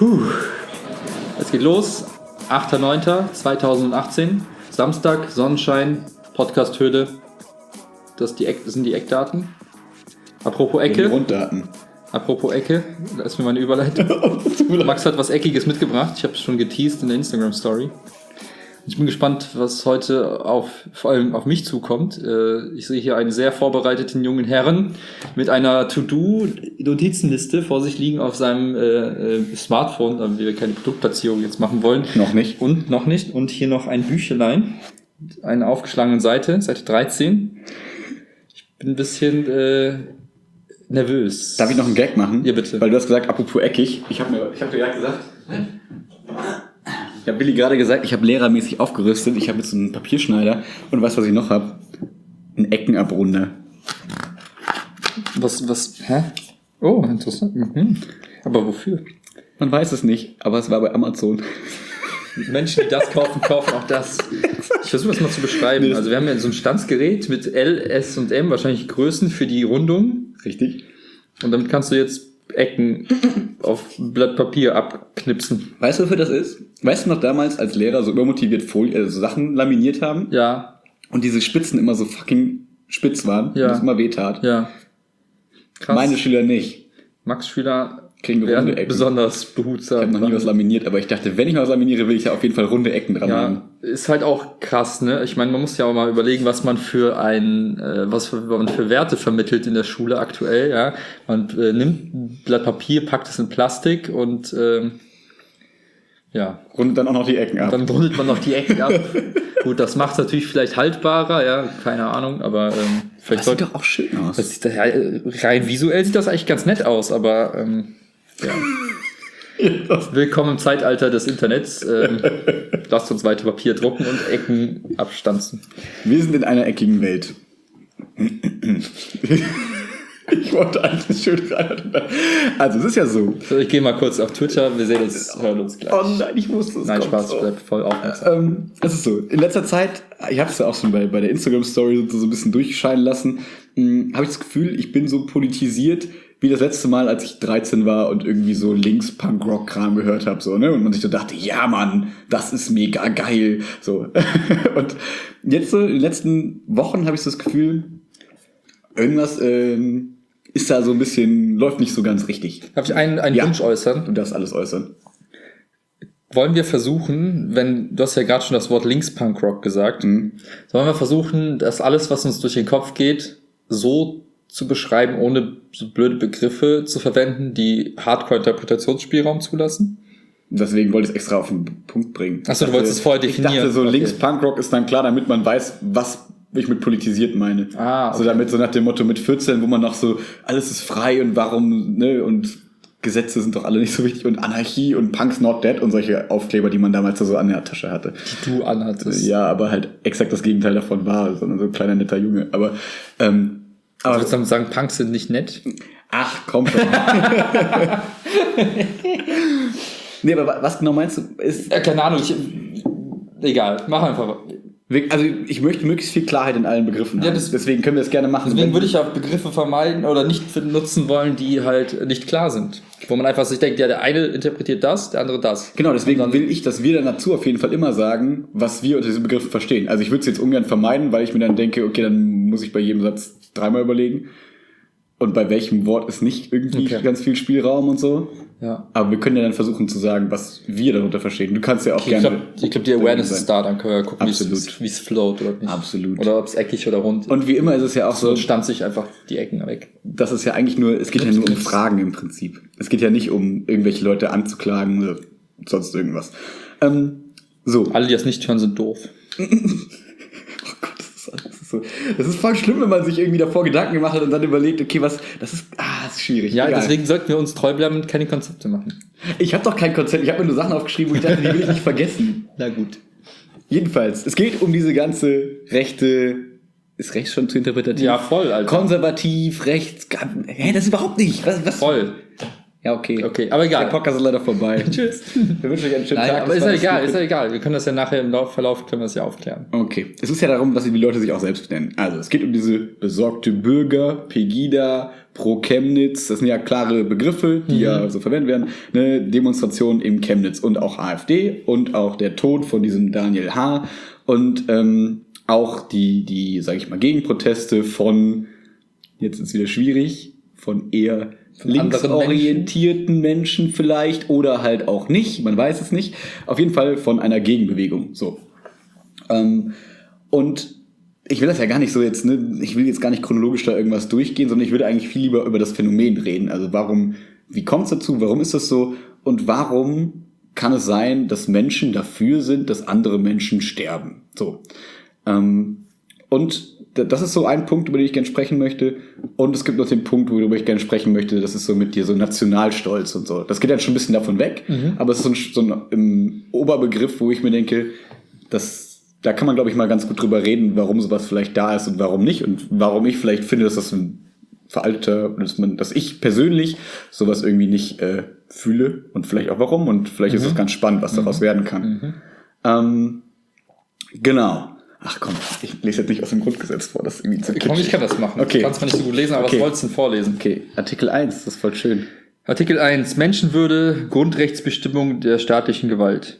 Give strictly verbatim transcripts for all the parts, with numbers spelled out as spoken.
Puh. Es geht los. achter neunter zweitausendachtzehn. Samstag, Sonnenschein, Podcast-Höhle. Das, die Eck, das sind die Eckdaten. Apropos Ecke. Die Grunddaten. Apropos Ecke, da ist mir meine Überleitung. Max hat was Eckiges mitgebracht. Ich habe es schon geteased in der Instagram-Story. Ich bin gespannt, was heute auf, vor allem auf mich zukommt. Ich sehe hier einen sehr vorbereiteten jungen Herrn mit einer To-Do-Notizenliste vor sich liegen auf seinem äh, Smartphone, damit wir keine Produktplatzierung jetzt machen wollen. Noch nicht. Und noch nicht. Und hier noch ein Büchelein. Eine aufgeschlagene Seite, Seite dreizehn. Ich bin ein bisschen äh, nervös. Darf ich noch einen Gag machen? Ja, bitte. Weil du hast gesagt, apropos eckig. Ich habe mir, ich hab dir gerade gesagt... Ich habe Willi gerade gesagt, ich habe lehrermäßig aufgerüstet. Ich habe jetzt so einen Papierschneider und weißt du, was ich noch habe? Ein Eckenabrunder. Was, was, hä? Oh, interessant. Mhm. Aber wofür? Man weiß es nicht, aber es war bei Amazon. Menschen, die das kaufen, kaufen auch das. Ich versuche das mal zu beschreiben. Also wir haben ja so ein Stanzgerät mit L, S und M, wahrscheinlich Größen für die Rundung. Richtig. Und damit kannst du jetzt Ecken auf Blatt Papier abknipsen. Weißt du, wofür das ist? Weißt du noch damals, als Lehrer so übermotiviert Folie, also Sachen laminiert haben? Ja. Und diese Spitzen immer so fucking spitz waren Ja. und das immer wehtat? Ja. Krass. Meine Schüler nicht. Max Schüler Kriegen runde werden Ecken. besonders behutsam. Ich habe noch nie was laminiert, aber ich dachte, wenn ich mal was laminiere, will ich ja auf jeden Fall runde Ecken dran haben. Ja, ist halt auch krass, ne? Ich meine, man muss ja auch mal überlegen, was man für ein, äh, was für, man für Werte vermittelt in der Schule aktuell, ja. Man äh, nimmt ein Blatt Papier, packt es in Plastik und ähm, ja. Rundet dann auch noch die Ecken ab. Dann rundet man noch die Ecken ab. Gut, das macht es natürlich vielleicht haltbarer, ja, keine Ahnung, aber ähm, vielleicht das sollte sieht doch auch schön aus. das sieht, ja, rein visuell sieht das eigentlich ganz nett aus, aber ähm, ja. Willkommen im Zeitalter des Internets. Ähm, lasst uns weiter Papier drucken und Ecken abstanzen. Wir sind in einer eckigen Welt. Ich wollte eigentlich schön rein. Also es ist ja so. So, ich gehe mal kurz auf Twitter, wir sehen uns, hören uns gleich. Oh nein, ich wusste es. Nein, kommt Spaß, so. bleib voll aufmerksam. Ähm, es ist so, in letzter Zeit, ich habe es ja auch schon bei, bei der Instagram-Story so, so ein bisschen durchscheinen lassen, habe ich das Gefühl, ich bin so politisiert wie das letzte Mal, als ich dreizehn war und irgendwie so Links-Punk-Rock-Kram gehört habe, so, ne? Und man sich so dachte, ja Mann, das ist mega geil. So. Und jetzt so in den letzten Wochen habe ich so das Gefühl, irgendwas ähm, ist da so ein bisschen, läuft nicht so ganz richtig. Darf ich einen, einen Ja. Wunsch äußern? Du darfst alles äußern. Wollen wir versuchen, wenn, du hast ja gerade schon das Wort Links-Punk-Rock gesagt, Mhm. sollen wir versuchen, dass alles, was uns durch den Kopf geht, so zu beschreiben, ohne so blöde Begriffe zu verwenden, die Hardcore-Interpretationsspielraum zulassen? Deswegen wollte ich es extra auf den Punkt bringen. Achso, du wolltest es vorher definieren. Ich dachte, so Okay. Links-Punk-Rock ist dann klar, damit man weiß, was ich mit politisiert meine. Ah, okay. So damit, so nach dem Motto mit vierzehn, wo man noch so, alles ist frei und warum, ne, und Gesetze sind doch alle nicht so wichtig und Anarchie und Punk's not dead und solche Aufkleber, die man damals so an der Tasche hatte. Die du anhattest. Ja, aber halt exakt das Gegenteil davon war, sondern so ein kleiner netter Junge. Aber, ähm, Also aber würdest du damit sagen, Punks sind nicht nett? ach, komm schon. Nee, aber was genau meinst du? Ist, Ja, keine Ahnung, ich, egal, mach einfach. also ich möchte möglichst viel Klarheit in allen Begriffen haben. Ja, das- Deswegen können wir das gerne machen. Deswegen würde ich auch Begriffe vermeiden oder nicht nutzen wollen, die halt nicht klar sind. Wo man einfach sich denkt, ja, der eine interpretiert das, der andere das. Genau, deswegen Und dann- will ich, dass wir dann dazu auf jeden Fall immer sagen, was wir unter diesen Begriffen verstehen. Also ich würde es jetzt ungern vermeiden, weil ich mir dann denke, okay, dann muss ich bei jedem Satz dreimal überlegen. Und bei welchem Wort ist nicht irgendwie Okay. ganz viel Spielraum und so. Ja. Aber wir können ja dann versuchen zu sagen, was wir darunter verstehen. Du kannst ja auch Ich gerne... glaube, ich glaub, die Awareness ist da, dann können wir gucken, wie Absolut. es wie es float oder nicht. Absolut. Oder ob es eckig oder rund. Und wie immer ist es ja auch so, so stanzt sich einfach die Ecken weg. das ist ja eigentlich nur, es geht ja nur um Fragen im Prinzip. Es geht ja nicht um irgendwelche Leute anzuklagen oder sonst irgendwas. Ähm, so. Alle, die das nicht hören, sind doof. Oh Gott, das ist, das ist so. Das ist voll schlimm, wenn man sich irgendwie davor Gedanken gemacht hat und dann überlegt, okay, was, das ist, ah, das ist schwierig. Ja, Egal. deswegen sollten wir uns treu bleiben und keine Konzepte machen. Ich habe doch kein Konzept, ich habe mir nur Sachen aufgeschrieben, wo ich dachte, die will ich nicht vergessen. Na gut. Jedenfalls, es geht um diese ganze rechte, ist rechts schon zu interpretativ? Ja, voll, Alter. Konservativ, rechts, gar- hä, das ist überhaupt nicht. Was, was? Voll. Ja, okay. Okay, aber egal. Der Podcast ist leider vorbei. Tschüss. Wir wünschen euch einen schönen Nein, Tag. aber Das ist war ja das egal, Stupid. ist ja egal. Wir können das ja nachher im Lauf- Verlauf können wir das ja aufklären. Okay. Es ist ja darum, dass die Leute sich auch selbst nennen. Also, es geht um diese besorgte Bürger, Pegida, Pro Chemnitz. Das sind ja klare Begriffe, die mhm. ja so verwendet werden. Eine Demonstration im Chemnitz und auch AfD und auch der Tod von diesem Daniel H. Und ähm, auch die, die, sag ich mal, Gegenproteste von, jetzt ist es wieder schwierig, von eher linksorientierten Menschen. Menschen vielleicht oder halt auch nicht, man weiß es nicht. Auf jeden Fall von einer Gegenbewegung. So. Ähm, und ich will das ja gar nicht so jetzt, ne, ich will jetzt gar nicht chronologisch da irgendwas durchgehen, sondern ich würde eigentlich viel lieber über das Phänomen reden. Also warum, wie kommt es dazu, warum ist das so und warum kann es sein, dass Menschen dafür sind, dass andere Menschen sterben. So. Ähm, und das ist so ein Punkt, über den ich gerne sprechen möchte. Und es gibt noch den Punkt, worüber ich gerne sprechen möchte, das ist so mit dir so Nationalstolz und so. Das geht dann schon ein bisschen davon weg, mhm. aber es ist so ein, so ein um, Oberbegriff, wo ich mir denke, dass, da kann man, glaube ich, mal ganz gut drüber reden, warum sowas vielleicht da ist und warum nicht. Und warum ich vielleicht finde, dass das ein veralteter, dass man, dass ich persönlich sowas irgendwie nicht äh, fühle und vielleicht auch warum. Und vielleicht mhm. ist es ganz spannend, was daraus mhm. werden kann. Mhm. Ähm, genau. Ach komm, ich lese jetzt nicht aus dem Grundgesetz vor, das ist irgendwie zu kitschig. Komm, ich kann das machen. Okay. Du kannst zwar nicht so gut lesen, aber okay. was wolltest du denn vorlesen? Okay, Artikel eins, das ist voll schön. Artikel eins, Menschenwürde, Grundrechtsbestimmung der staatlichen Gewalt.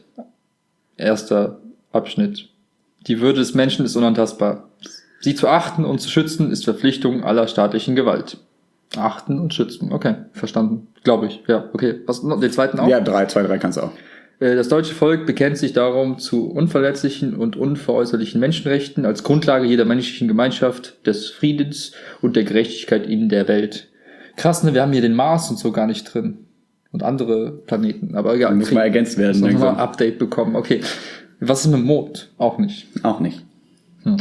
Erster Abschnitt. Die Würde des Menschen ist unantastbar. Sie zu achten und zu schützen ist Verpflichtung aller staatlichen Gewalt. Achten und schützen, okay, verstanden. Glaube ich, ja, okay. Was noch, den zweiten auch? Ja, drei, zwei, drei kannst du auch. Das deutsche Volk bekennt sich darum zu unverletzlichen und unveräußerlichen Menschenrechten als Grundlage jeder menschlichen Gemeinschaft, des Friedens und der Gerechtigkeit in der Welt. Krass, ne? Wir haben hier den Mars und so gar nicht drin. Und andere Planeten. Aber egal. Muss mal ergänzt werden. Muss mal ein Update bekommen. Okay. Was ist mit dem Mond? Auch nicht. Auch nicht. Hm.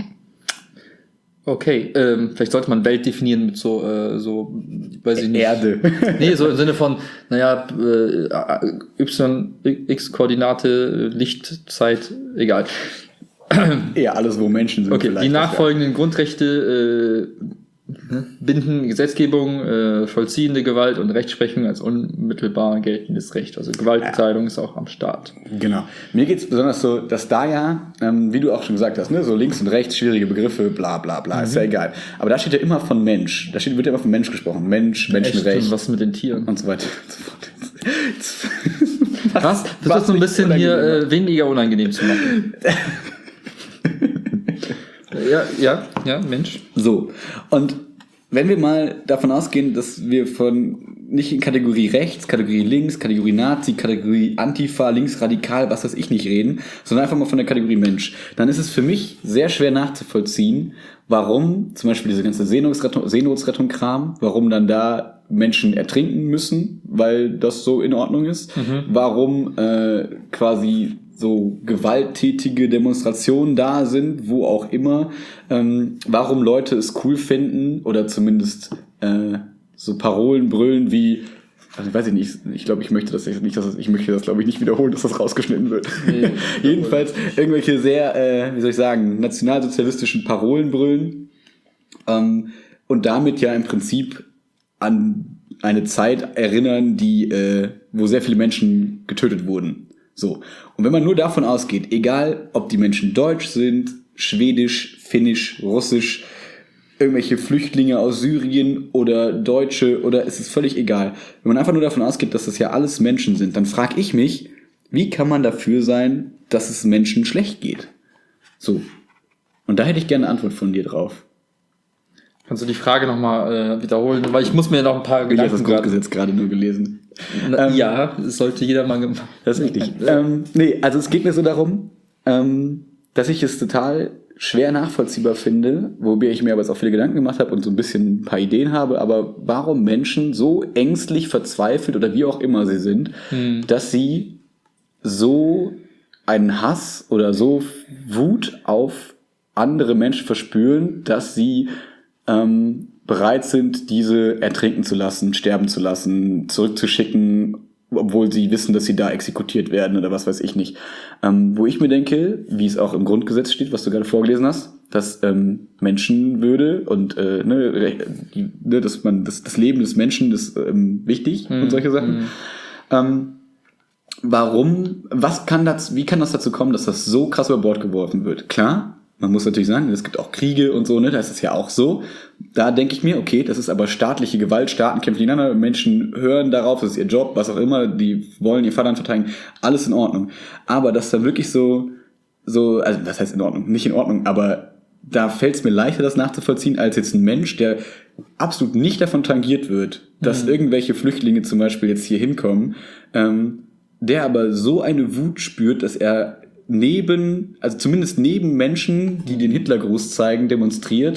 Okay, ähm, vielleicht sollte man Welt definieren mit so, äh, so, weiß ich nicht. Erde. Nee, so im Sinne von, naja, äh, Y, X-Koordinate, Lichtzeit, egal. Ja, alles, wo Menschen sind. Okay, die nachfolgenden ja. Grundrechte äh, binden Gesetzgebung, äh, vollziehende Gewalt und Rechtsprechung als unmittelbar geltendes Recht. Also Gewaltenteilung ja. ist auch am Start. Genau. Mir geht es besonders so, dass da ja, ähm, wie du auch schon gesagt hast, ne, so links und rechts, schwierige Begriffe, bla bla bla, mhm. ist ja egal. Aber da steht ja immer von Mensch. Da steht, wird ja immer von Mensch gesprochen. Mensch, Menschenrecht. Echt? Und was mit den Tieren? Und so weiter. Was? Das ist so ein bisschen hier äh, weniger unangenehm zu machen. Ja, ja, ja, Mensch. So, und wenn wir mal davon ausgehen, dass wir von nicht in Kategorie rechts, Kategorie links, Kategorie Nazi, Kategorie Antifa, linksradikal, was weiß ich nicht reden, sondern einfach mal von der Kategorie Mensch, dann ist es für mich sehr schwer nachzuvollziehen, warum zum Beispiel diese ganze Seenotrettung, Seenotrettung-Kram, warum dann da Menschen ertrinken müssen, weil das so in Ordnung ist, mhm. warum äh, quasi so gewalttätige Demonstrationen da sind, wo auch immer, ähm, warum Leute es cool finden oder zumindest äh, so Parolen brüllen wie, also weiß ich nicht, ich glaube, ich möchte das nicht, dass das, ich möchte das glaube ich nicht wiederholen, dass das rausgeschnitten wird. Nee, jedenfalls irgendwelche sehr, äh, wie soll ich sagen, nationalsozialistischen Parolen brüllen ähm, und damit ja im Prinzip an eine Zeit erinnern, die, äh, wo sehr viele Menschen getötet wurden. So. Und wenn man nur davon ausgeht, egal ob die Menschen deutsch sind, schwedisch, finnisch, russisch, irgendwelche Flüchtlinge aus Syrien oder Deutsche oder es ist völlig egal. Wenn man einfach nur davon ausgeht, dass das ja alles Menschen sind, dann frage ich mich, wie kann man dafür sein, dass es Menschen schlecht geht? So. Und da hätte ich gerne eine Antwort von dir drauf. Kannst du die Frage nochmal äh, wiederholen? Weil ich muss mir noch ein paar Gedanken... Ich habe das Grundgesetz gerade nur gelesen. Na, ähm, ja, das sollte jeder mal gemacht. Das ist richtig. ähm, nee, also es geht mir so darum, ähm, dass ich es total schwer nachvollziehbar finde, wobei ich mir aber jetzt auch viele Gedanken gemacht habe und so ein bisschen ein paar Ideen habe, aber warum Menschen so ängstlich verzweifelt oder wie auch immer sie sind, hm. dass sie so einen Hass oder so Wut auf andere Menschen verspüren, dass sie ähm, bereit sind, diese ertrinken zu lassen, sterben zu lassen, zurückzuschicken, obwohl sie wissen, dass sie da exekutiert werden oder was weiß ich nicht. Ähm, wo ich mir denke, wie es auch im Grundgesetz steht, was du gerade vorgelesen hast, dass ähm, Menschenwürde und äh, ne, die, ne, dass man das, das Leben des Menschen ist ähm, wichtig mm, und solche Sachen. Mm. Ähm, warum, was kann das, wie kann das dazu kommen, dass das so krass über Bord geworfen wird? Klar, man muss natürlich sagen, es gibt auch Kriege und so, ne, da ist es ja auch so. Da denke ich mir, okay, das ist aber staatliche Gewalt, Staaten kämpfen gegeneinander, Menschen hören darauf, das ist ihr Job, was auch immer, die wollen ihr Vaterland verteidigen, alles in Ordnung. Aber dass da wirklich so, so, also das heißt in Ordnung, nicht in Ordnung, aber da fällt es mir leichter, das nachzuvollziehen, als jetzt ein Mensch, der absolut nicht davon tangiert wird, dass mhm. irgendwelche Flüchtlinge zum Beispiel jetzt hier hinkommen, ähm, der aber so eine Wut spürt, dass er neben, also zumindest neben Menschen, die den Hitlergruß zeigen, demonstriert,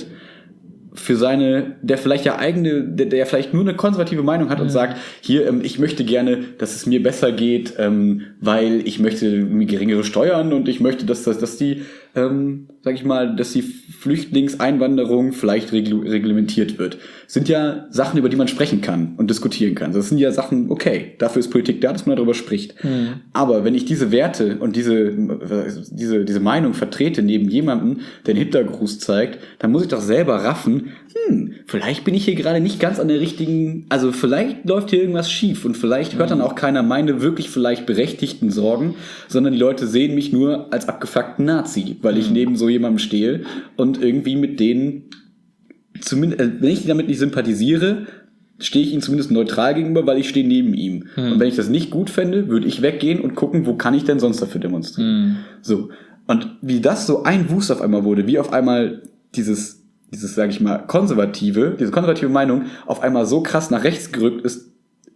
für seine, der vielleicht ja eigene, der, der vielleicht nur eine konservative Meinung hat und mhm. sagt, hier, ähm, ich möchte gerne, dass es mir besser geht, ähm, weil ich möchte geringere Steuern und ich möchte, dass, dass, dass die, ähm, sag ich mal, dass die Flüchtlingseinwanderung vielleicht regl- reglementiert wird. Das sind ja Sachen, über die man sprechen kann und diskutieren kann. Das sind ja Sachen, okay, dafür ist Politik da, dass man darüber spricht. Mhm. Aber wenn ich diese Werte und diese, diese, diese Meinung vertrete neben jemandem, der einen Hitlergruß zeigt, dann muss ich doch selber raffen, hm, vielleicht bin ich hier gerade nicht ganz an der richtigen, also vielleicht läuft hier irgendwas schief und vielleicht hört dann auch keiner meine wirklich vielleicht berechtigten Sorgen, sondern die Leute sehen mich nur als abgefuckten Nazi, weil ich neben so jemandem stehe und irgendwie mit denen, zumindest, wenn ich damit nicht sympathisiere, stehe ich ihm zumindest neutral gegenüber, weil ich stehe neben ihm. Hm. Und wenn ich das nicht gut fände, würde ich weggehen und gucken, wo kann ich denn sonst dafür demonstrieren. Hm. So. Und wie das so ein Wust auf einmal wurde, wie auf einmal dieses dieses, sage ich mal, konservative, diese konservative Meinung auf einmal so krass nach rechts gerückt ist,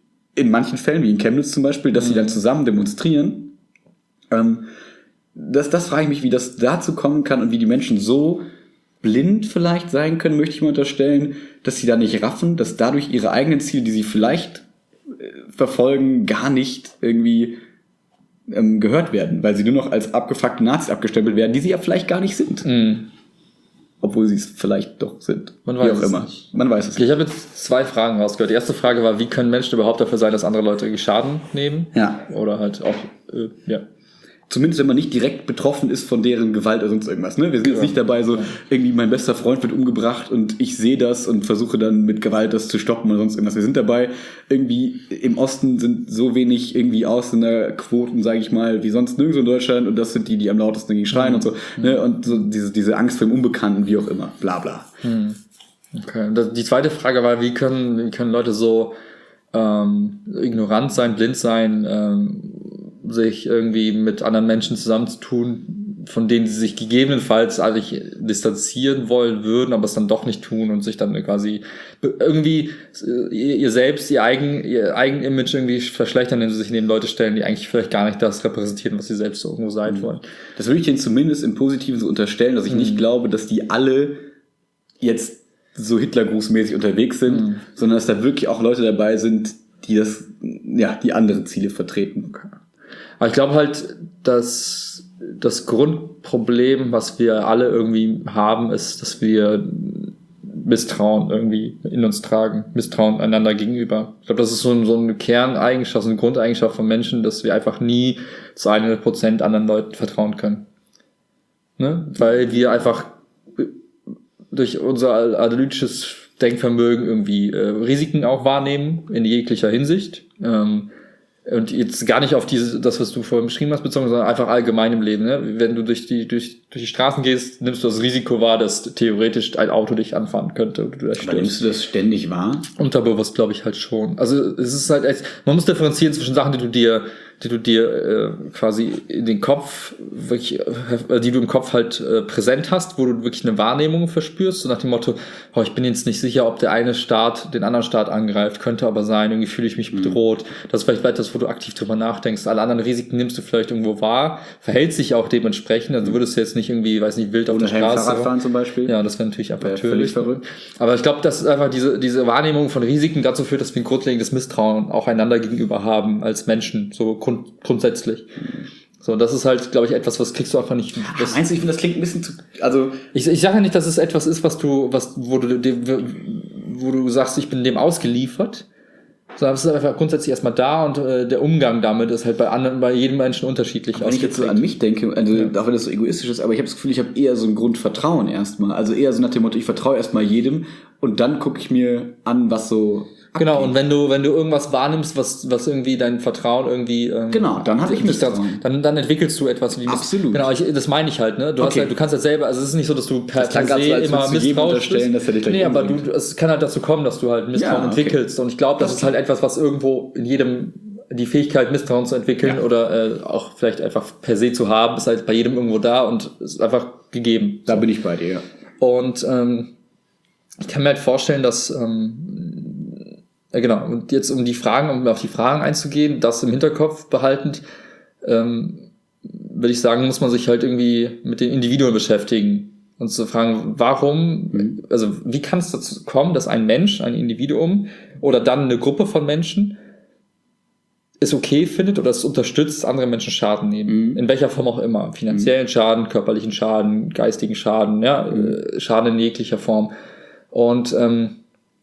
in manchen Fällen, wie in Chemnitz zum Beispiel, dass mhm. sie dann zusammen demonstrieren. Ähm, das, das frage ich mich, wie das dazu kommen kann und wie die Menschen so blind vielleicht sein können, möchte ich mal unterstellen, dass sie da nicht raffen, dass dadurch ihre eigenen Ziele, die sie vielleicht äh, verfolgen, gar nicht irgendwie ähm, gehört werden, weil sie nur noch als abgefuckte Nazis abgestempelt werden, die sie ja vielleicht gar nicht sind. Mhm. Obwohl sie es vielleicht doch sind. Man weiß wie auch es immer. Nicht. Man weiß es okay, nicht. Ich habe jetzt zwei Fragen rausgehört. Die erste Frage war, wie können Menschen überhaupt dafür sein, dass andere Leute Schaden nehmen? Ja. Oder halt auch, äh, ja. Zumindest wenn man nicht direkt betroffen ist von deren Gewalt oder sonst irgendwas. Ne? Wir sind ja. jetzt nicht dabei, so irgendwie mein bester Freund wird umgebracht und ich sehe das und versuche dann mit Gewalt das zu stoppen oder sonst irgendwas. Wir sind dabei, irgendwie im Osten sind so wenig irgendwie Ausländerquoten, sage ich mal, wie sonst nirgendwo in Deutschland und das sind die, die am lautesten dagegen schreien mhm. und so. Mhm. Ne? Und so diese, diese Angst vor dem Unbekannten, wie auch immer. Bla bla. Mhm. Okay. Und die zweite Frage war, wie können, wie können Leute so ähm, ignorant sein, blind sein, ähm, sich irgendwie mit anderen Menschen zusammenzutun, von denen sie sich gegebenenfalls eigentlich distanzieren wollen würden, aber es dann doch nicht tun und sich dann quasi irgendwie ihr selbst, ihr eigen, ihr eigen Image irgendwie verschlechtern, indem sie sich neben Leute stellen, die eigentlich vielleicht gar nicht das repräsentieren, was sie selbst so irgendwo sein mhm. wollen. Das würde ich denen zumindest im Positiven so unterstellen, dass ich mhm. nicht glaube, dass die alle jetzt so Hitlergrußmäßig unterwegs sind, mhm. sondern dass da wirklich auch Leute dabei sind, die das, ja, die andere Ziele vertreten. Aber ich glaube halt, dass das Grundproblem, was wir alle irgendwie haben, ist, dass wir Misstrauen irgendwie in uns tragen. Misstrauen einander gegenüber. Ich glaube, das ist so, ein, so eine Kerneigenschaft, so eine Grundeigenschaft von Menschen, dass wir einfach nie zu hundert Prozent anderen Leuten vertrauen können. Ne? Weil wir einfach durch unser analytisches Denkvermögen irgendwie äh, Risiken auch wahrnehmen, in jeglicher Hinsicht. Ähm, Und jetzt gar nicht auf diese, das, was du vorhin beschrieben hast, bezogen, sondern einfach allgemein im Leben. Ne? Wenn du durch die, durch, durch die Straßen gehst, nimmst du das Risiko wahr, dass theoretisch ein Auto dich anfahren könnte. Und du da Aber nimmst du das ständig wahr? Unterbewusst glaube ich halt schon. Also es ist halt echt, man muss differenzieren zwischen Sachen, die du dir, die du dir äh, quasi in den Kopf, wirklich, äh, die du im Kopf halt äh, präsent hast, wo du wirklich eine Wahrnehmung verspürst, so nach dem Motto, oh, ich bin jetzt nicht sicher, ob der eine Staat den anderen Staat angreift, könnte aber sein, irgendwie fühle ich mich bedroht. Mhm. Das ist vielleicht etwas, wo du aktiv drüber nachdenkst. Alle anderen Risiken nimmst du vielleicht irgendwo wahr, verhältst dich auch dementsprechend, also würdest du jetzt nicht irgendwie, weiß nicht, wild auf Ohne der Straße Fahrradfahren zum Beispiel. Ja, das wäre natürlich einfach völlig verrückt. Aber ich glaube, dass einfach diese, diese Wahrnehmung von Risiken dazu führt, dass wir ein grundlegendes Misstrauen auch einander gegenüber haben als Menschen, so grund, grundsätzlich. Mhm. So, und das ist halt, glaube ich, etwas, was kriegst du einfach nicht. Ach, meinst du, ich finde, das klingt ein bisschen zu, also. Ich, ich sage ja nicht, dass es etwas ist, was du, was, wo du, wo du sagst, ich bin dem ausgeliefert. Sondern es ist einfach grundsätzlich erstmal da und äh, der Umgang damit ist halt bei anderen, bei jedem Menschen unterschiedlich. Wenn ich jetzt so an mich denke, also ja. auch wenn das so egoistisch ist, aber ich habe das Gefühl, ich habe eher so ein Grundvertrauen erstmal. Also eher so nach dem Motto, ich vertraue erstmal jedem und dann gucke ich mir an, was so abgeht. Genau, und wenn du wenn du irgendwas wahrnimmst, was was irgendwie dein Vertrauen irgendwie ähm, genau, dann habe ich Misstrauen. Dann dann entwickelst du etwas wie Absolut. Genau, ich, das meine ich halt, ne? Du okay. hast halt, du kannst halt selber, also es ist nicht so, dass du per, das per se so, als immer misstrauisch bist. Dass er dich nee, aber du, es kann halt dazu kommen, dass du halt Misstrauen ja, okay. entwickelst und ich glaube, das, das ist halt etwas, was irgendwo in jedem die Fähigkeit, Misstrauen zu entwickeln ja. oder äh, auch vielleicht einfach per se zu haben, ist halt bei jedem irgendwo da und ist einfach gegeben. Da so. bin ich bei dir, ja. Und ähm, ich kann mir halt vorstellen, dass ähm, ja, genau, und jetzt um die Fragen, um auf die Fragen einzugehen, das im Hinterkopf behaltend, ähm, würde ich sagen, muss man sich halt irgendwie mit den Individuen beschäftigen und zu fragen, warum, mhm. also wie kann es dazu kommen, dass ein Mensch, ein Individuum oder dann eine Gruppe von Menschen es okay findet oder es unterstützt, andere Menschen Schaden nehmen. Mhm. In welcher Form auch immer. Finanziellen mhm. Schaden, körperlichen Schaden, geistigen Schaden, ja, mhm. Schaden in jeglicher Form. Und ähm,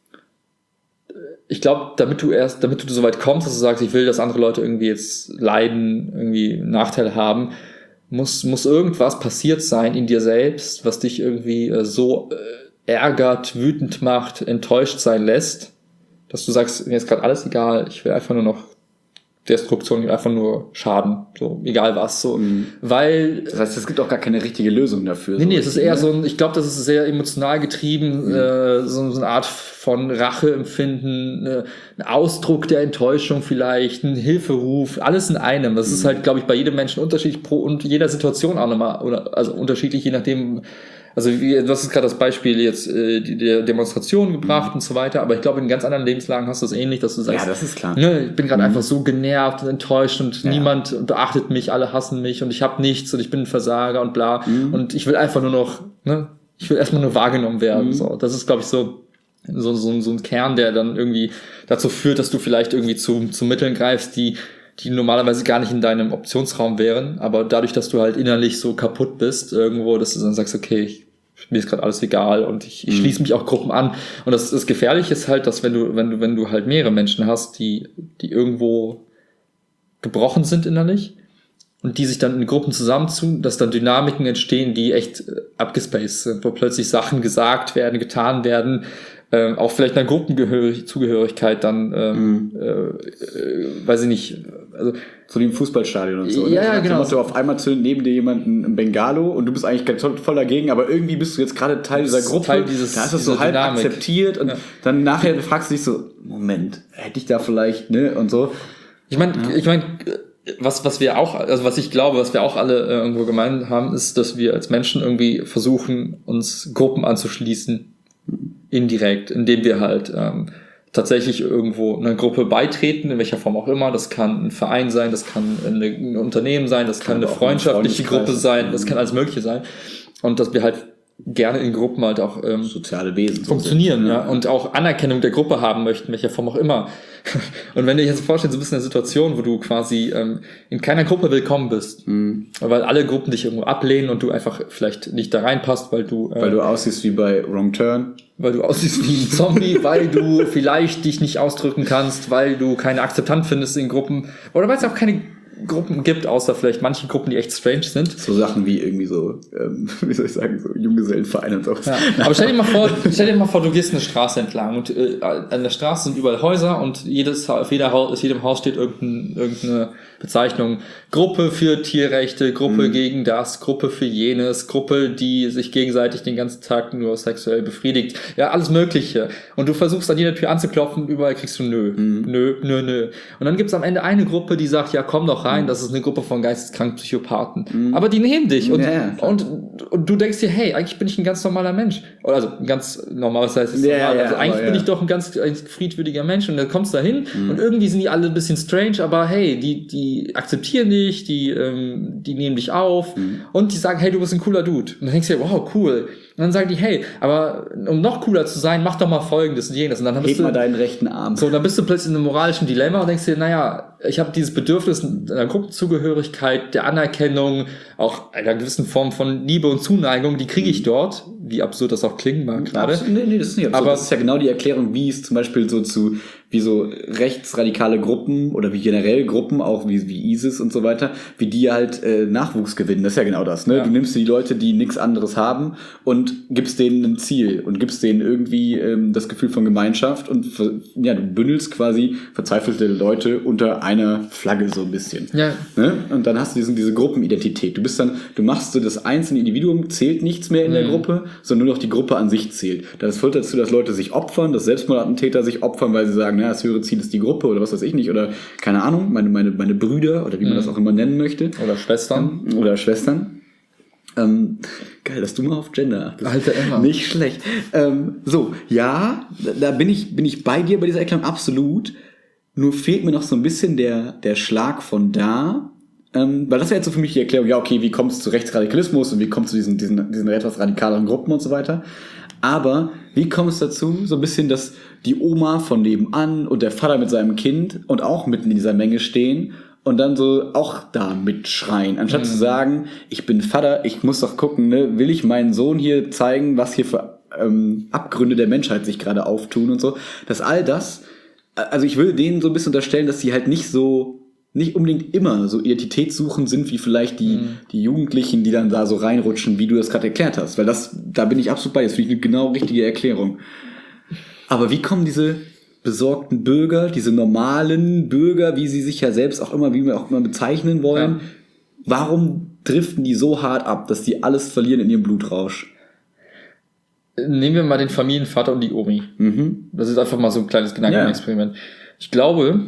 ich glaube, damit du erst, damit du so weit kommst, dass du sagst, ich will, dass andere Leute irgendwie jetzt leiden, irgendwie Nachteile haben, muss muss irgendwas passiert sein in dir selbst, was dich irgendwie äh, so äh, ärgert, wütend macht, enttäuscht sein lässt, dass du sagst, mir ist gerade alles egal, ich will einfach nur noch Destruktion, einfach nur Schaden, so egal was, so, mhm. weil das heißt, es gibt auch gar keine richtige Lösung dafür. Nee, so nee, es ist eher so ein, ich glaube, das ist sehr emotional getrieben, mhm. äh, so, so eine Art von Racheempfinden, äh, ein Ausdruck der Enttäuschung vielleicht, ein Hilferuf, alles in einem. Das mhm. ist halt, glaube ich, bei jedem Menschen unterschiedlich pro und jeder Situation auch nochmal, oder also unterschiedlich, je nachdem. Also wie, du hast gerade das Beispiel jetzt äh, die, der Demonstration gebracht mhm. und so weiter, aber ich glaube, in ganz anderen Lebenslagen hast du das ähnlich, dass du sagst, ja, das ist klar. Ne, ich bin gerade mhm. einfach so genervt und enttäuscht und ja. niemand beachtet mich, alle hassen mich und ich habe nichts und ich bin ein Versager und bla mhm. und ich will einfach nur noch, ne, ich will erstmal nur wahrgenommen werden. Mhm. So, das ist, glaube ich, so so, so so ein Kern, der dann irgendwie dazu führt, dass du vielleicht irgendwie zu zu Mitteln greifst, die die normalerweise gar nicht in deinem Optionsraum wären, aber dadurch, dass du halt innerlich so kaputt bist irgendwo, dass du dann sagst, okay, ich, mir ist gerade alles egal und ich, ich mhm. schließe mich auch Gruppen an. Und das, das Gefährliche ist halt, dass wenn du, wenn du, wenn du halt mehrere Menschen hast, die, die irgendwo gebrochen sind innerlich und die sich dann in Gruppen zusammentun, dass dann Dynamiken entstehen, die echt abgespaced sind, wo plötzlich Sachen gesagt werden, getan werden, äh, auch vielleicht einer Gruppenzugehörigkeit dann, ähm, mhm. äh, äh, weiß ich nicht, also so wie im Fußballstadion und so. Ja, ja, genau. Du auf einmal zündet neben dir jemanden ein Bengalo und du bist eigentlich voll dagegen, aber irgendwie bist du jetzt gerade Teil dieser Gruppe. Teil dieses, da ist das so halb Dynamik. akzeptiert und ja. dann nachher fragst du dich so, Moment, hätte ich da vielleicht, ne, und so. Ich meine, ja. ich meine, was, was wir auch, also was ich glaube, was wir auch alle äh, irgendwo gemeint haben, ist, dass wir als Menschen irgendwie versuchen, uns Gruppen anzuschließen. Indirekt, indem wir halt ähm, tatsächlich irgendwo einer Gruppe beitreten, in welcher Form auch immer. Das kann ein Verein sein, das kann eine, ein Unternehmen sein, das kann, kann eine freundschaftliche Gruppe sein, das kann alles Mögliche sein. Und dass wir halt gerne in Gruppen halt auch ähm, soziale Wesen funktionieren, so ja, und auch Anerkennung der Gruppe haben möchten, welcher Form auch immer. Und wenn du dir jetzt vorstellst, so ein bisschen eine Situation, wo du quasi ähm, in keiner Gruppe willkommen bist, mhm. weil alle Gruppen dich irgendwo ablehnen und du einfach vielleicht nicht da reinpasst, weil du äh, weil du aussiehst wie bei Wrong Turn, weil du aussiehst wie ein Zombie, weil du vielleicht dich nicht ausdrücken kannst, weil du keine Akzeptanz findest in Gruppen oder weil es auch keine Gruppen gibt, außer vielleicht manche Gruppen, die echt strange sind. So Sachen wie irgendwie so, ähm, wie soll ich sagen, so Junggesellenvereine und so. Ja. Aber stell dir mal vor, stell dir mal vor, du gehst eine Straße entlang und äh, an der Straße sind überall Häuser und jedes, auf jeder Haus, jedem Haus steht irgendein, irgendeine Bezeichnung. Gruppe für Tierrechte, Gruppe mhm. gegen das, Gruppe für jenes, Gruppe, die sich gegenseitig den ganzen Tag nur sexuell befriedigt. Ja, alles Mögliche. Und du versuchst an jeder Tür anzuklopfen, überall kriegst du nö, mhm. nö, nö, nö. Und dann gibt's am Ende eine Gruppe, die sagt, ja, komm doch rein, das ist eine Gruppe von geisteskranken Psychopathen. Mhm. Aber die nehmen dich und, ja, und, und du denkst dir, hey, eigentlich bin ich ein ganz normaler Mensch. Oder also ein ganz normal, was heißt ja, normal. Ja, also eigentlich aber, bin ja. ich doch ein ganz ein friedwürdiger Mensch und dann kommst du da hin mhm. und irgendwie sind die alle ein bisschen strange, aber hey, die, die akzeptieren dich, die, ähm, die nehmen dich auf mhm. und die sagen, hey, du bist ein cooler Dude. Und dann denkst du dir, wow, cool. dann sagen die, hey, aber um noch cooler zu sein, mach doch mal Folgendes und jenes. Und dann bist Heb du, mal deinen rechten Arm. So, dann bist du plötzlich in einem moralischen Dilemma und denkst dir, naja, ich habe dieses Bedürfnis einer Gruppenzugehörigkeit, der Anerkennung, auch einer gewissen Form von Liebe und Zuneigung, die kriege ich dort, wie absurd das auch klingen mag gerade. Nee, nee, das ist nicht absurd. Aber das ist ja genau die Erklärung, wie es zum Beispiel so zu, wie so rechtsradikale Gruppen oder wie generell Gruppen, auch wie, wie ISIS und so weiter, wie die halt äh, Nachwuchs gewinnen. Das ist ja genau das, ne? Ja. Du nimmst die Leute, die nichts anderes haben und gibst denen ein Ziel und gibst denen irgendwie ähm, das Gefühl von Gemeinschaft und ja, du bündelst quasi verzweifelte Leute unter einer Flagge so ein bisschen. Ja. Ne? Und dann hast du diesen, diese Gruppenidentität. Du bist dann, du machst so das einzelne Individuum, zählt nichts mehr in mhm. der Gruppe, sondern nur noch die Gruppe an sich zählt. Das führt dazu, dass Leute sich opfern, dass Selbstmordattentäter sich opfern, weil sie sagen, naja, das höhere Ziel ist die Gruppe oder was weiß ich nicht, oder keine Ahnung, meine, meine, meine Brüder oder wie man mhm. das auch immer nennen möchte. Oder Schwestern. Ähm, oder Schwestern. Ähm, geil, dass du mal auf Gender achtest. Alter Emma. Nicht schlecht. Ähm, so, ja, da bin ich, bin ich bei dir bei dieser Erklärung, absolut. Nur fehlt mir noch so ein bisschen der, der Schlag von da. Ähm, weil das wäre jetzt so für mich die Erklärung, ja, okay, wie kommt es zu Rechtsradikalismus und wie kommt es zu diesen, diesen, diesen etwas radikaleren Gruppen und so weiter. Aber wie kommt es dazu, so ein bisschen, dass die Oma von nebenan und der Vater mit seinem Kind und auch mitten in dieser Menge stehen und dann so auch da mitschreien, anstatt mhm. zu sagen, ich bin Vater, ich muss doch gucken, ne, will ich meinen Sohn hier zeigen, was hier für ähm, Abgründe der Menschheit sich gerade auftun und so, dass all das, also ich würde denen so ein bisschen unterstellen, dass sie halt nicht so, nicht unbedingt immer so identitätssuchend sind, wie vielleicht die, mhm. die Jugendlichen, die dann da so reinrutschen, wie du das gerade erklärt hast, weil das, da bin ich absolut bei, das finde ich eine genau richtige Erklärung. Aber wie kommen diese besorgten Bürger, diese normalen Bürger, wie sie sich ja selbst auch immer, wie wir auch immer bezeichnen wollen, ja. warum driften die so hart ab, dass die alles verlieren in ihrem Blutrausch? Nehmen wir mal den Familienvater und die Omi. Mhm. Das ist einfach mal so ein kleines Gedankenexperiment. Ja. Ich glaube,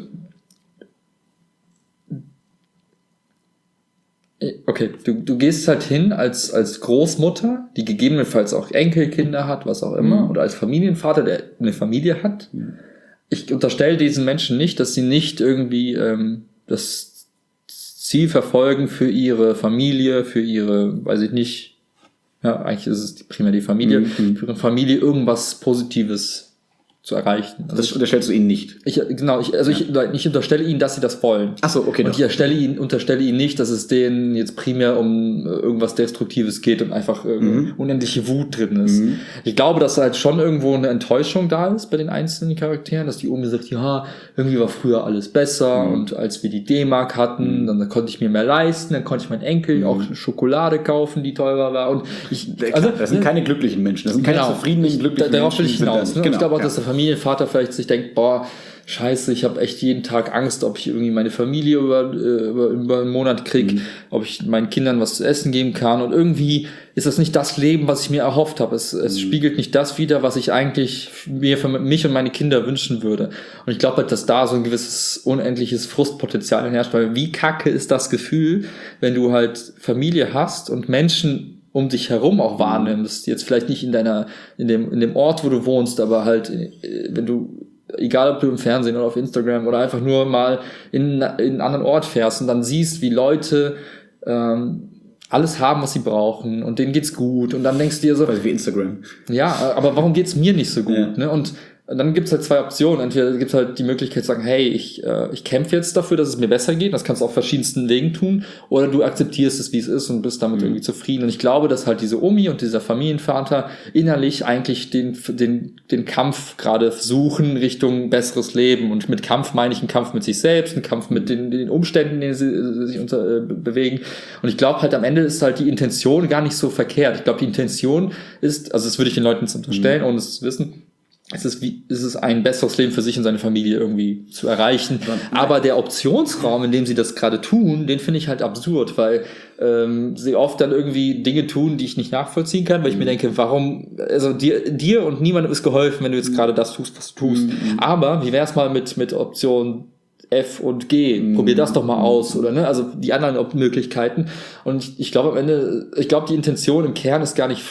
okay, du, du gehst halt hin als, als Großmutter, die gegebenenfalls auch Enkelkinder hat, was auch immer, mhm. oder als Familienvater, der eine Familie hat. Mhm. Ich unterstelle diesen Menschen nicht, dass sie nicht irgendwie ähm, das Ziel verfolgen für ihre Familie, für ihre, weiß ich nicht, ja, eigentlich ist es primär die Familie, mhm. für ihre Familie irgendwas Positives zu erreichen. Also das unterstellst du ihnen nicht? Ich, genau, ich, also ja. ich, ich unterstelle ihnen, dass sie das wollen. Ach so, okay. Und ich erstelle ihnen, unterstelle ihnen nicht, dass es denen jetzt primär um irgendwas Destruktives geht und einfach mhm. unendliche Wut drin ist. Mhm. Ich glaube, dass halt schon irgendwo eine Enttäuschung da ist bei den einzelnen Charakteren, dass die Omi sagt, ja, irgendwie war früher alles besser mhm. und als wir die D-Mark hatten, dann, dann konnte ich mir mehr leisten, dann konnte ich meinen Enkel mhm. auch Schokolade kaufen, die teurer war und ich, also, das sind keine glücklichen Menschen, das sind keine genau. zufriedenen, glücklichen da, darauf Menschen. Darauf will ich hinaus. Ne? Genau, ich glaube auch, ja. dass der Familienvater vielleicht sich denkt, boah, scheiße, ich habe echt jeden Tag Angst, ob ich irgendwie meine Familie über, über, über einen Monat kriege, mhm. ob ich meinen Kindern was zu essen geben kann und irgendwie ist das nicht das Leben, was ich mir erhofft habe. Es, es mhm. spiegelt nicht das wider, was ich eigentlich mir für mich und meine Kinder wünschen würde. Und ich glaube halt, dass da so ein gewisses unendliches Frustpotenzial herrscht, weil wie kacke ist das Gefühl, wenn du halt Familie hast und Menschen um dich herum auch wahrnimmst, jetzt vielleicht nicht in deiner, in dem, in dem Ort, wo du wohnst, aber halt, wenn du, egal ob du im Fernsehen oder auf Instagram oder einfach nur mal in, in einen anderen Ort fährst und dann siehst, wie Leute, ähm, alles haben, was sie brauchen und denen geht's gut und dann denkst du dir so, also wie Instagram. Ja, aber warum geht's mir nicht so gut, ja. ne? Und dann gibt's halt zwei Optionen. Entweder gibt's halt die Möglichkeit zu sagen, hey, ich, äh, ich kämpfe jetzt dafür, dass es mir besser geht. Das kannst du auf verschiedensten Wegen tun. Oder du akzeptierst es, wie es ist und bist damit mhm. irgendwie zufrieden. Und ich glaube, dass halt diese Omi und dieser Familienvater innerlich eigentlich den, den, den Kampf gerade suchen Richtung besseres Leben. Und mit Kampf meine ich einen Kampf mit sich selbst, einen Kampf mit den, den Umständen, in denen sie sich unter, äh, bewegen. Und ich glaube halt, am Ende ist halt die Intention gar nicht so verkehrt. Ich glaube, die Intention ist, also das würde ich den Leuten unterstellen, mhm. ohne es zu wissen, Es ist, wie, es ist ein besseres Leben für sich und seine Familie irgendwie zu erreichen. Aber der Optionsraum, in dem sie das gerade tun, den finde ich halt absurd, weil ähm, sie oft dann irgendwie Dinge tun, die ich nicht nachvollziehen kann, weil ich mhm. mir denke, warum, also dir, dir und niemandem ist geholfen, wenn du jetzt gerade das tust, was du tust. Mhm. Aber wie wär's mal mit, mit Option F und G? Mhm. Probier das doch mal aus, oder ne? Also die anderen Möglichkeiten. Und ich, ich glaube am Ende, ich glaube die Intention im Kern ist gar nicht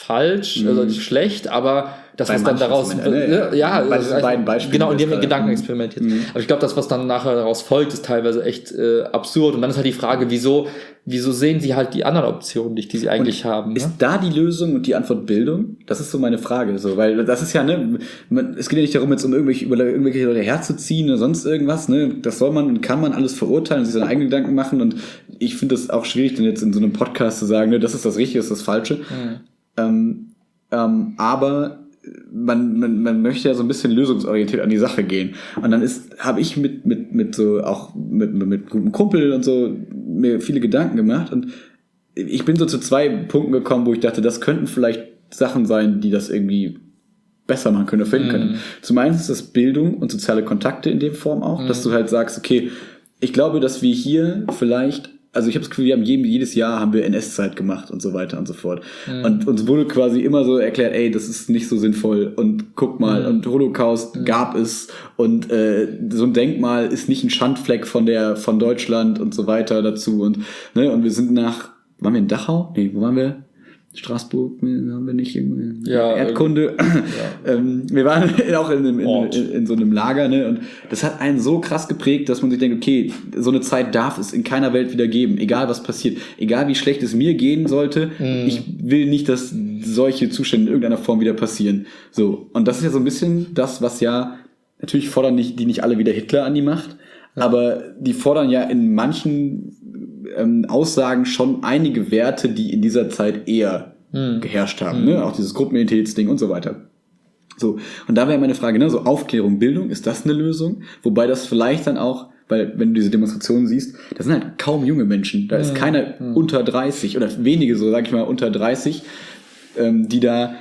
falsch, also nicht schlecht, aber das, Bei was dann manchen daraus, zumindest, ne? ja, Bei also diesen beiden Beispielen genau, in dem jetzt gerade. Gedankenexperiment jetzt. Mhm. Aber ich glaube, das, was dann nachher daraus folgt, ist teilweise echt äh, absurd. Und dann ist halt die Frage, wieso, wieso sehen sie halt die anderen Optionen nicht, die sie eigentlich Und haben? ist Ne? da die Lösung und die Antwort Bildung? Das ist so meine Frage, so, weil das ist ja, ne, man, es geht ja nicht darum, jetzt um irgendwelche, über irgendwelche Leute herzuziehen oder sonst irgendwas, ne, das soll man und kann man alles verurteilen und sich seine eigenen Gedanken machen und ich finde es auch schwierig, dann jetzt in so einem Podcast zu sagen, ne, das ist das Richtige, das ist das Falsche, mhm. ähm, ähm, aber Man, man, man möchte ja so ein bisschen lösungsorientiert an die Sache gehen. Und dann ist, habe ich mit, mit, mit so, auch mit, mit, mit gutem Kumpel und so, mir viele Gedanken gemacht. Und ich bin so zu zwei Punkten gekommen, wo ich dachte, das könnten vielleicht Sachen sein, die das irgendwie besser machen können oder finden mm. können. Zum einen ist das Bildung und soziale Kontakte in dem Form auch, mm. dass du halt sagst, okay, ich glaube, dass wir hier vielleicht, also ich habe das Gefühl, wir haben jedem, jedes Jahr haben wir N S-Zeit gemacht und so weiter und so fort. Mhm. Und uns wurde quasi immer so erklärt, ey, das ist nicht so sinnvoll und guck mal, mhm. und Holocaust mhm. gab es und äh, so ein Denkmal ist nicht ein Schandfleck von der von Deutschland und so weiter dazu. Und ne, und wir sind nach, waren wir in Dachau? Nee, wo waren wir? Straßburg, haben wir nicht irgendwie ja, Erdkunde. Ja. ähm, wir waren auch in, in, in, in, in so einem Lager, ne? Und das hat einen so krass geprägt, dass man sich denkt, okay, so eine Zeit darf es in keiner Welt wieder geben, egal was passiert, egal wie schlecht es mir gehen sollte, mm. ich will nicht, dass solche Zustände in irgendeiner Form wieder passieren. So. Und das ist ja so ein bisschen das, was ja, natürlich fordern nicht, die nicht alle wieder Hitler an die Macht, ja. aber die fordern ja in manchen Ähm, Aussagen schon einige Werte, die in dieser Zeit eher hm. geherrscht haben, hm. ne? Auch dieses Gruppenidentitätsding und so weiter. So, und da wäre meine Frage, ne, so Aufklärung, Bildung, ist das eine Lösung? Wobei das vielleicht dann auch, weil wenn du diese Demonstrationen siehst, da sind halt kaum junge Menschen, da ist hm. keiner hm. unter dreißig oder wenige, so sag ich mal, unter dreißig, ähm, die da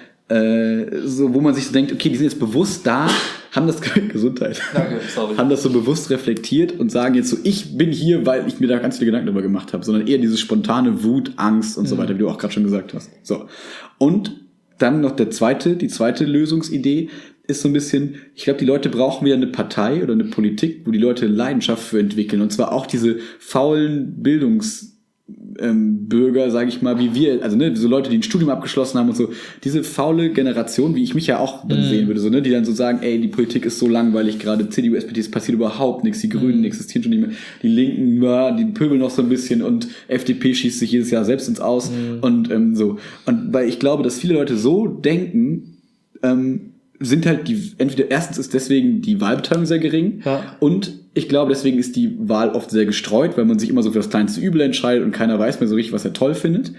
äh, so, wo man sich so denkt, okay, die sind jetzt bewusst da, haben das Gesundheit, Danke, sorry. haben das so bewusst reflektiert und sagen jetzt so, ich bin hier, weil ich mir da ganz viele Gedanken darüber gemacht habe, sondern eher diese spontane Wut, Angst und mhm. so weiter, wie du auch gerade schon gesagt hast. So. Und dann noch der zweite, die zweite Lösungsidee ist so ein bisschen, ich glaube, die Leute brauchen wieder eine Partei oder eine Politik, wo die Leute Leidenschaft für entwickeln und zwar auch diese faulen Bildungs Ähm, Bürger, sage ich mal, wie wir, also ne, so Leute, die ein Studium abgeschlossen haben und so, diese faule Generation, wie ich mich ja auch dann mm. sehen würde, so ne, die dann so sagen, ey, die Politik ist so langweilig, gerade C D U, S P D, es passiert überhaupt nichts, die Grünen mm. existieren schon nicht mehr, die Linken, ja, die pöbeln noch so ein bisschen und F D P schießt sich jedes Jahr selbst ins Aus mm. und ähm, so. Und weil ich glaube, dass viele Leute so denken, ähm, sind halt die, entweder erstens ist deswegen die Wahlbeteiligung sehr gering ja. und ich glaube, deswegen ist die Wahl oft sehr gestreut, weil man sich immer so für das kleinste Übel entscheidet und keiner weiß mehr so richtig, was er toll findet.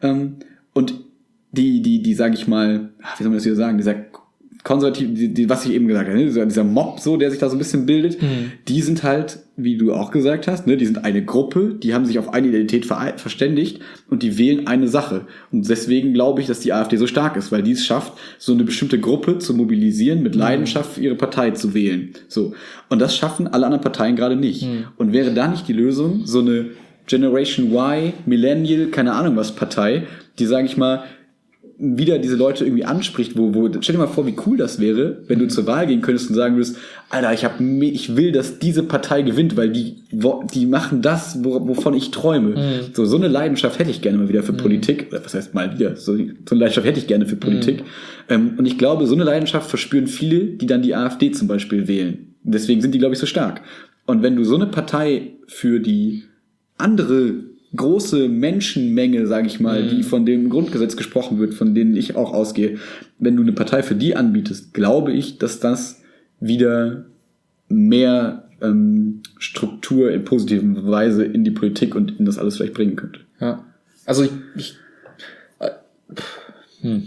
Und die, die, die, sage ich mal, wie soll man das wieder sagen, dieser konservativ, die, die, was ich eben gesagt habe, ne? Dieser Mob, so, der sich da so ein bisschen bildet, mhm. die sind halt, wie du auch gesagt hast, ne, die sind eine Gruppe, die haben sich auf eine Identität ver- verständigt und die wählen eine Sache. Und deswegen glaube ich, dass die AfD so stark ist, weil die es schafft, so eine bestimmte Gruppe zu mobilisieren, mit Leidenschaft für ihre Partei zu wählen. So. Und das schaffen alle anderen Parteien gerade nicht. Mhm. Und wäre da nicht die Lösung, so eine Generation Y, Millennial, keine Ahnung was Partei, die, sage ich mal, wieder diese Leute irgendwie anspricht, wo, wo, stell dir mal vor, wie cool das wäre, wenn du zur Wahl gehen könntest und sagen würdest, Alter, ich hab, ich will, dass diese Partei gewinnt, weil die, die machen das, wo, wovon ich träume. Mhm. So, so eine Leidenschaft hätte ich gerne mal wieder für mhm. Politik, oder was heißt mal wieder, so, so eine Leidenschaft hätte ich gerne für Politik. Mhm. Ähm, und ich glaube, so eine Leidenschaft verspüren viele, die dann die AfD zum Beispiel wählen. Deswegen sind die, glaube ich, so stark. Und wenn du so eine Partei für die andere große Menschenmenge, sage ich mal, mhm. die von dem Grundgesetz gesprochen wird, von denen ich auch ausgehe, wenn du eine Partei für die anbietest, glaube ich, dass das wieder mehr ähm, Struktur in positiver Weise in die Politik und in das alles vielleicht bringen könnte. Ja, also ich, ich äh, hm.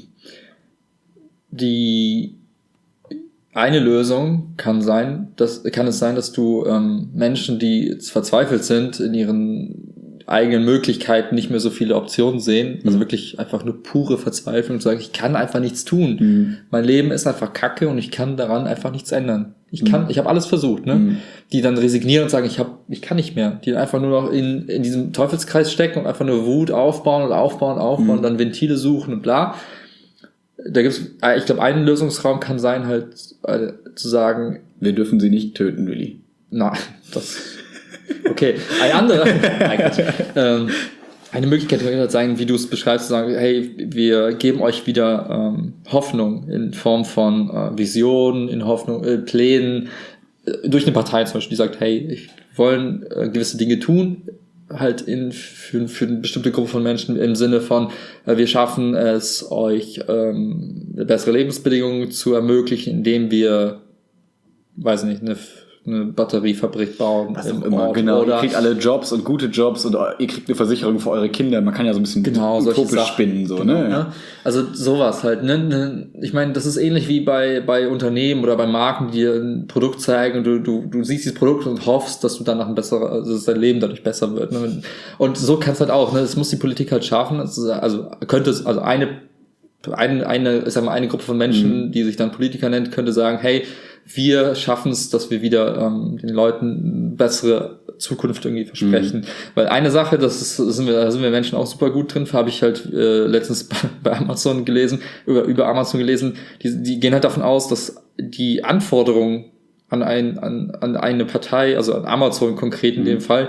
die eine Lösung kann sein, dass kann es sein, dass du ähm, Menschen, die jetzt verzweifelt sind in ihren eigenen Möglichkeiten, nicht mehr so viele Optionen sehen, also mhm. wirklich einfach nur pure Verzweiflung, zu sagen, ich kann einfach nichts tun. Mhm. Mein Leben ist einfach Kacke und ich kann daran einfach nichts ändern. Ich kann, mhm. ich habe alles versucht, ne? Mhm. Die dann resignieren und sagen, ich hab, ich kann nicht mehr. Die einfach nur noch in, in diesem Teufelskreis stecken und einfach nur Wut aufbauen und aufbauen, aufbauen, mhm. dann Ventile suchen und bla. Da gibt's, ich glaube, ein Lösungsraum kann sein, halt äh, zu sagen, wir dürfen sie nicht töten, Willi. Nein, das okay. Ein anderer, ähm, Eine Möglichkeit könnte halt sein, wie du es beschreibst, zu sagen, hey, wir geben euch wieder ähm, Hoffnung in Form von äh, Visionen, in Hoffnung, äh, Plänen, äh, durch eine Partei zum Beispiel, die sagt, hey, ich wollen äh, gewisse Dinge tun, halt in für, für eine bestimmte Gruppe von Menschen im Sinne von, äh, wir schaffen es, euch ähm, bessere Lebensbedingungen zu ermöglichen, indem wir, weiß nicht, eine eine Batteriefabrik bauen. Was auch immer, genau. Oder ihr kriegt alle Jobs und gute Jobs und ihr kriegt eine Versicherung für eure Kinder. Man kann ja so ein bisschen genau, utopisch spinnen. So, genau, ne? ne? Also sowas halt. Ne? Ich meine, das ist ähnlich wie bei bei Unternehmen oder bei Marken, die dir ein Produkt zeigen und du, du, du siehst dieses Produkt und hoffst, dass du danach ein besserer, also dass dein Leben dadurch besser wird. Ne? Und so kann es halt auch. Ne? Das muss die Politik halt schaffen. Also könnte es, also eine eine, eine, ich sag mal, eine Gruppe von Menschen, mhm. die sich dann Politiker nennt, könnte sagen, hey, wir schaffen es, dass wir wieder ähm, den Leuten eine bessere Zukunft irgendwie versprechen. Mhm. Weil eine Sache, das ist, das sind wir, da sind wir Menschen auch super gut drin, habe ich halt äh, letztens bei Amazon gelesen, über, über Amazon gelesen, die, die gehen halt davon aus, dass die Anforderungen an, ein, an, an eine Partei, also an Amazon konkret in mhm. dem Fall,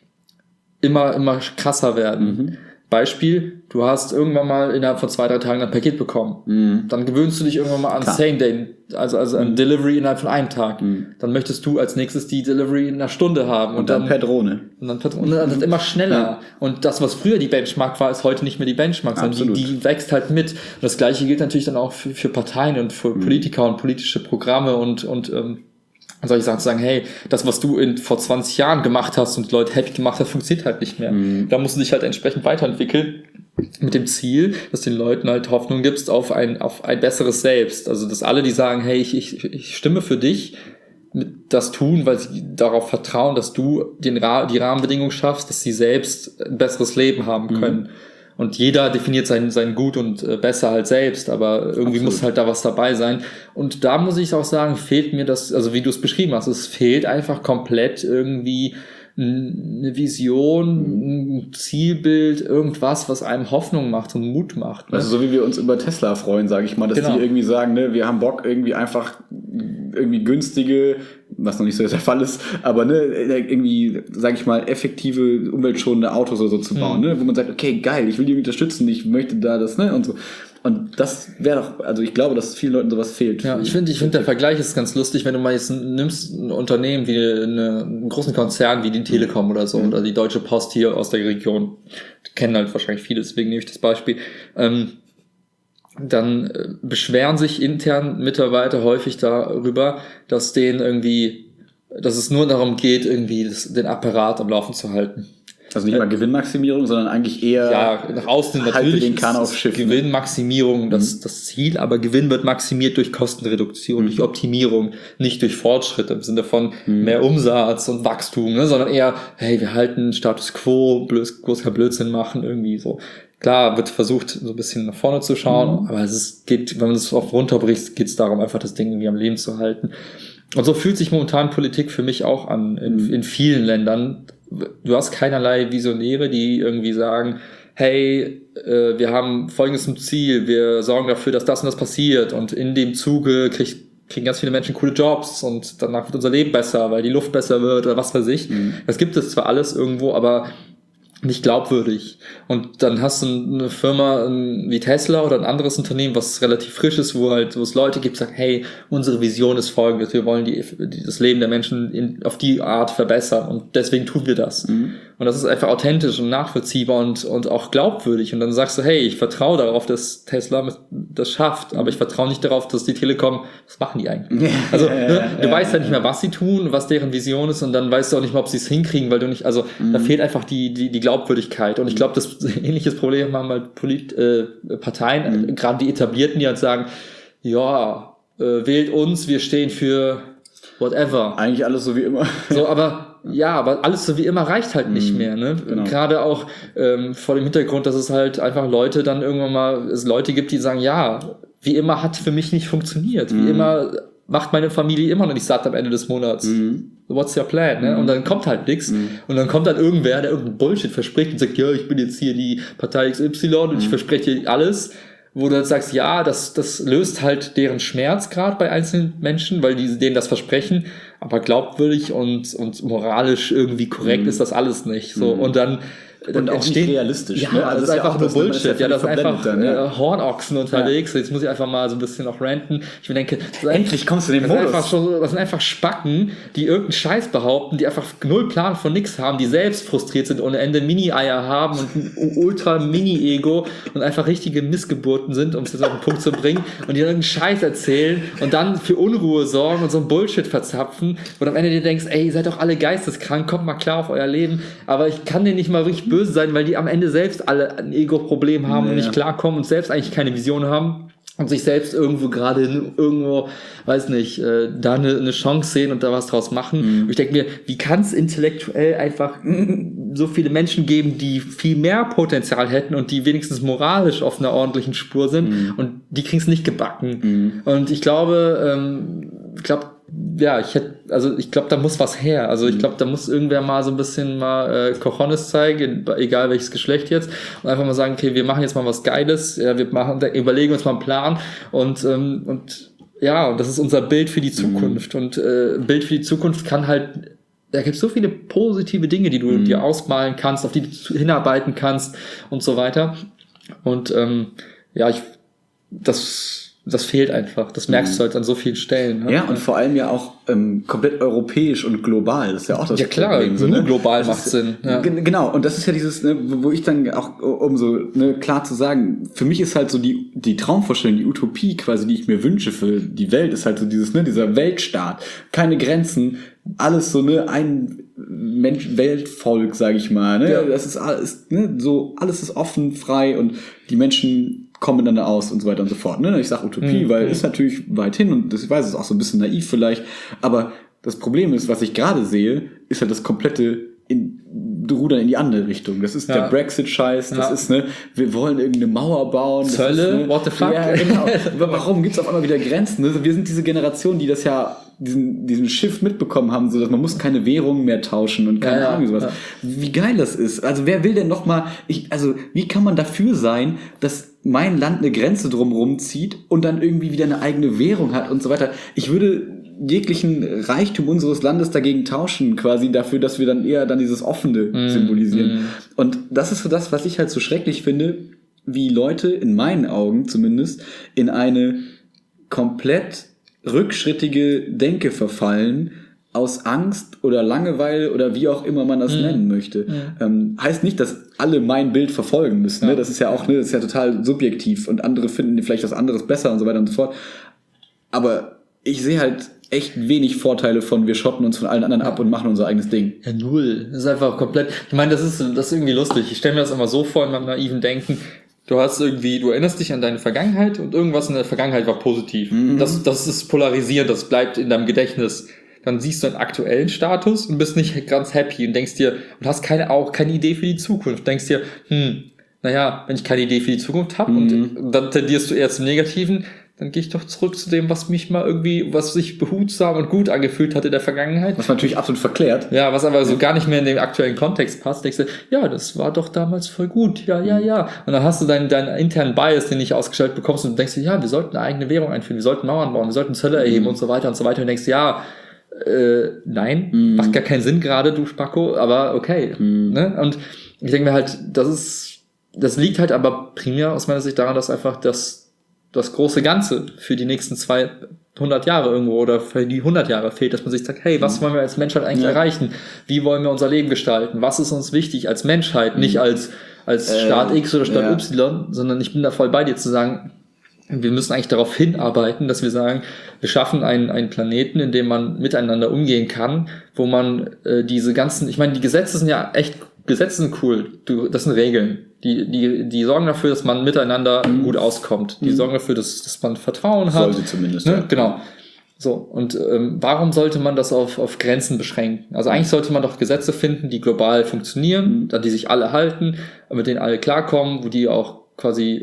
immer, immer krasser werden. Mhm. Beispiel, du hast irgendwann mal innerhalb von zwei, drei Tagen ein Paket bekommen. Mm. Dann gewöhnst du dich irgendwann mal an Klar. Same Day, also, also an mm. Delivery innerhalb von einem Tag. Mm. Dann möchtest du als nächstes die Delivery in einer Stunde haben. Und, und dann, dann per Drohne. Und dann, per Drohne. Und dann ist immer schneller. Ja. Und das, was früher die Benchmark war, ist heute nicht mehr die Benchmark, sondern die, die wächst halt mit. Und das Gleiche gilt natürlich dann auch für, für Parteien und für mm. Politiker und politische Programme und, und, ähm, und solche Sachen zu sagen, hey, das, was du in, vor zwanzig Jahren gemacht hast und Leute happy gemacht hast, funktioniert halt nicht mehr. Mm. Da musst du dich halt entsprechend weiterentwickeln. Mit dem Ziel, dass den Leuten halt Hoffnung gibst auf ein, auf ein besseres Selbst. Also, dass alle, die sagen, hey, ich, ich, ich stimme für dich, mit das tun, weil sie darauf vertrauen, dass du den, die Rahmenbedingungen schaffst, dass sie selbst ein besseres Leben haben können. Mhm. Und jeder definiert sein, sein Gut und äh, besser halt selbst, aber irgendwie Absolut. Muss halt da was dabei sein. Und da muss ich auch sagen, fehlt mir das, also wie du es beschrieben hast, es fehlt einfach komplett irgendwie eine Vision, ein Zielbild, irgendwas, was einem Hoffnung macht und Mut macht. Ne? Also so wie wir uns über Tesla freuen, sage ich mal, dass genau. die irgendwie sagen, ne, wir haben Bock irgendwie einfach irgendwie günstige, was noch nicht so der Fall ist, aber ne, irgendwie, sage ich mal, effektive, umweltschonende Autos oder so zu bauen, mhm. ne, wo man sagt, okay, geil, ich will die unterstützen, ich möchte da das, ne, und so. Und das wäre doch, also ich glaube, dass vielen Leuten sowas fehlt. Ja, ich finde, ich finde der Vergleich ist ganz lustig, wenn du mal jetzt nimmst ein Unternehmen wie eine, einen großen Konzern wie die Telekom oder so, mhm. oder die Deutsche Post hier aus der Region, die kennen halt wahrscheinlich viele, deswegen nehme ich das Beispiel, ähm, dann äh, beschweren sich intern Mitarbeiter häufig darüber, dass denen irgendwie, dass es nur darum geht, irgendwie das, den Apparat am Laufen zu halten. Also nicht mal Gewinnmaximierung, sondern eigentlich eher ja, nach außen natürlich den Kahn auf Schiff. Gewinnmaximierung das, mhm. das Ziel, aber Gewinn wird maximiert durch Kostenreduktion, mhm. durch Optimierung, nicht durch Fortschritt im Sinne von mhm. mehr Umsatz und Wachstum, ne, sondern eher, hey, wir halten Status Quo, bloß kein Blödsinn machen, irgendwie so. Klar wird versucht, so ein bisschen nach vorne zu schauen, mhm. aber es ist, geht, wenn man es oft runterbricht, geht es darum, einfach das Ding irgendwie am Leben zu halten. Und so fühlt sich momentan Politik für mich auch an, in, mhm. in vielen Ländern. Du hast keinerlei Visionäre, die irgendwie sagen, hey, äh, wir haben folgendes zum Ziel, wir sorgen dafür, dass das und das passiert und in dem Zuge kriegt, kriegen ganz viele Menschen coole Jobs und danach wird unser Leben besser, weil die Luft besser wird oder was weiß ich. Mhm. Das gibt es zwar alles irgendwo, aber nicht glaubwürdig. Und dann hast du eine Firma wie Tesla oder ein anderes Unternehmen, was relativ frisch ist, wo halt, wo es Leute gibt, die sagen, hey, unsere Vision ist folgendes, wir wollen die, die das Leben der Menschen in, auf die Art verbessern und deswegen tun wir das. Mhm. Und das ist einfach authentisch und nachvollziehbar und, und auch glaubwürdig. Und dann sagst du, hey, ich vertraue darauf, dass Tesla das schafft, aber ich vertraue nicht darauf, dass die Telekom, was machen die eigentlich? Also, ne, du weißt ja nicht mehr, was sie tun, was deren Vision ist und dann weißt du auch nicht mehr, ob sie es hinkriegen, weil du nicht, also, mhm. da fehlt einfach die, die, die Glaubwürdigkeit. Und ich glaube, das ähnliches Problem haben halt Polit, äh, Parteien, mhm. gerade die etablierten, die halt sagen, ja, äh, wählt uns, wir stehen für whatever. Eigentlich alles so wie immer. So, aber ja, aber alles so wie immer reicht halt nicht mehr, ne? Genau. Gerade auch ähm, vor dem Hintergrund, dass es halt einfach Leute dann irgendwann mal, es Leute gibt, die sagen, ja, wie immer hat für mich nicht funktioniert. Mhm. Wie immer macht meine Familie immer noch nicht satt am Ende des Monats. Mhm. What's your plan, ne? Mhm. Und dann kommt halt nichts. Mhm. Und dann kommt dann irgendwer, der irgendeinen Bullshit verspricht und sagt, ja, ich bin jetzt hier die Partei X Y und mhm. ich verspreche dir alles. Wo du dann sagst, ja, das, das löst halt deren Schmerz gerade bei einzelnen Menschen, weil die denen das versprechen, aber glaubwürdig und, und moralisch irgendwie korrekt mhm. ist das alles nicht. So. Mhm. Und dann Und auch nicht realistisch. Ja, ne? also das ist einfach nur Bullshit. Ja, das sind einfach dann, ja. äh, Hornochsen unterwegs. Ja. Jetzt muss ich einfach mal so ein bisschen auch ranten. Ich denke, endlich kommst du in den das Modus. Einfach so, das sind einfach Spacken, die irgendeinen Scheiß behaupten, die einfach null Plan von nix haben, die selbst frustriert sind, ohne Ende Mini-Eier haben und ein ultra-Mini-Ego und einfach richtige Missgeburten sind, um es jetzt auf den Punkt zu bringen, und die irgendeinen Scheiß erzählen und dann für Unruhe sorgen und so ein Bullshit verzapfen, wo du am Ende dir denkst, ey, ihr seid doch alle geisteskrank, kommt mal klar auf euer Leben, aber ich kann denen nicht mal richtig böse sein, weil die am Ende selbst alle ein Ego-Problem haben ja. und nicht klarkommen und selbst eigentlich keine Vision haben und sich selbst irgendwo gerade irgendwo, weiß nicht, äh, da eine, eine Chance sehen und da was draus machen. Mhm. Und ich denke mir, wie kann es intellektuell einfach so viele Menschen geben, die viel mehr Potenzial hätten und die wenigstens moralisch auf einer ordentlichen Spur sind mhm. und die kriegen es nicht gebacken. Mhm. Und ich glaube, ähm, ich glaube, ja, ich hätte, also ich glaube, da muss was her. Also ich glaube, da muss irgendwer mal so ein bisschen mal äh, Cojones zeigen, egal welches Geschlecht jetzt, und einfach mal sagen, okay, wir machen jetzt mal was Geiles, ja, wir machen, überlegen uns mal einen Plan und ähm, und ja, das ist unser Bild für die Zukunft. Mhm. Und äh, Bild für die Zukunft kann halt, da gibt es so viele positive Dinge, die du mhm. dir ausmalen kannst, auf die du hinarbeiten kannst und so weiter. Und ähm, ja, ich das Das fehlt einfach. Das merkst du halt an so vielen Stellen. Ne? Ja, und vor allem ja auch ähm, komplett europäisch und global. Das ist ja auch das ja, klar, Problem. Ja, klar, global macht Sinn. Ja. G- genau, und das ist ja dieses, ne, wo ich dann auch, um so ne, klar zu sagen, für mich ist halt so die die Traumvorstellung, die Utopie quasi, die ich mir wünsche für die Welt, ist halt so dieses, ne, dieser Weltstaat. Keine Grenzen, alles so, ne, ein Mensch, Weltvolk, sag ich mal. Ne? Ja. Das ist alles, ne, so, alles ist offen, frei und die Menschen kommen miteinander aus und so weiter und so fort. Ne? Ich sage Utopie, mhm. weil ist natürlich weit hin und das, ich weiß, es ist auch so ein bisschen naiv vielleicht, aber das Problem ist, was ich gerade sehe, ist halt das komplette in, Rudern in die andere Richtung. Das ist ja. der Brexit-Scheiß, das ja. ist, ne, wir wollen irgendeine Mauer bauen. Zölle, ist, ne, what the fuck? Ja, genau. Warum gibt's auf einmal wieder Grenzen? Ne? Wir sind diese Generation, die das ja diesen diesen Schiff mitbekommen haben, so dass man muss keine Währung mehr tauschen und keine ja, Ahnung sowas. Ja. Wie geil das ist. Also wer will denn noch mal, ich, also wie kann man dafür sein, dass mein Land eine Grenze drumherum zieht und dann irgendwie wieder eine eigene Währung hat und so weiter. Ich würde jeglichen Reichtum unseres Landes dagegen tauschen, quasi dafür, dass wir dann eher dann dieses Offene mm, symbolisieren. Mm. Und das ist so das, was ich halt so schrecklich finde, wie Leute, in meinen Augen zumindest, in eine komplett rückschrittige Denke verfallen, aus Angst oder Langeweile oder wie auch immer man das mm. nennen möchte. Mm. Ähm, heißt nicht, dass alle mein Bild verfolgen müssen. Ja. Ne? Das ist ja auch, ne, das ist ja total subjektiv und andere finden vielleicht was anderes besser und so weiter und so fort. Aber ich sehe halt echt wenig Vorteile von, wir schotten uns von allen anderen ab und machen unser eigenes Ding. Ja, null. Das ist einfach komplett, ich meine, das ist, das ist irgendwie lustig. Ich stelle mir das immer so vor in meinem naiven Denken. Du hast irgendwie, du erinnerst dich an deine Vergangenheit und irgendwas in der Vergangenheit war positiv. Mhm. Das, das ist polarisierend, das bleibt in deinem Gedächtnis. Dann siehst du einen aktuellen Status und bist nicht ganz happy und denkst dir, und hast keine, auch keine Idee für die Zukunft. Denkst dir, hm, naja, wenn ich keine Idee für die Zukunft habe mhm. und dann tendierst du eher zum Negativen, dann gehe ich doch zurück zu dem, was mich mal irgendwie, was sich behutsam und gut angefühlt hat in der Vergangenheit. Was man natürlich absolut verklärt. Ja, was aber so gar nicht mehr in den aktuellen Kontext passt. Denkst du, ja, das war doch damals voll gut. Ja, ja, ja. Und dann hast du deinen, deinen internen Bias, den nicht ausgestellt bekommst und denkst dir, ja, wir sollten eine eigene Währung einführen, wir sollten Mauern bauen, wir sollten Zölle erheben mhm. und so weiter und so weiter. Und denkst, ja, äh, nein, mhm. macht gar keinen Sinn gerade, du Spacko, aber okay. Mhm. Ne? Und ich denke mir halt, das ist, das liegt halt aber primär aus meiner Sicht daran, dass einfach das das große Ganze für die nächsten zweihundert Jahre irgendwo oder für die hundert Jahre fehlt, dass man sich sagt, hey, was wollen wir als Menschheit eigentlich ja. erreichen? Wie wollen wir unser Leben gestalten? Was ist uns wichtig als Menschheit? Mhm. Nicht als, als äh, Staat X oder Staat ja. Y, sondern ich bin da voll bei dir zu sagen, wir müssen eigentlich darauf hinarbeiten, dass wir sagen, wir schaffen einen, einen Planeten, in dem man miteinander umgehen kann, wo man äh, diese ganzen, ich meine, die Gesetze sind ja echt, Gesetze sind cool, du, das sind Regeln. Die, die, die sorgen dafür, dass man miteinander mhm. gut auskommt. Die mhm. sorgen dafür, dass, dass man Vertrauen hat. Sollte zumindest. Ne? Ja. Genau. So. Und ähm, warum sollte man das auf, auf Grenzen beschränken? Also eigentlich sollte man doch Gesetze finden, die global funktionieren, mhm. an die sich alle halten, mit denen alle klarkommen, wo die auch quasi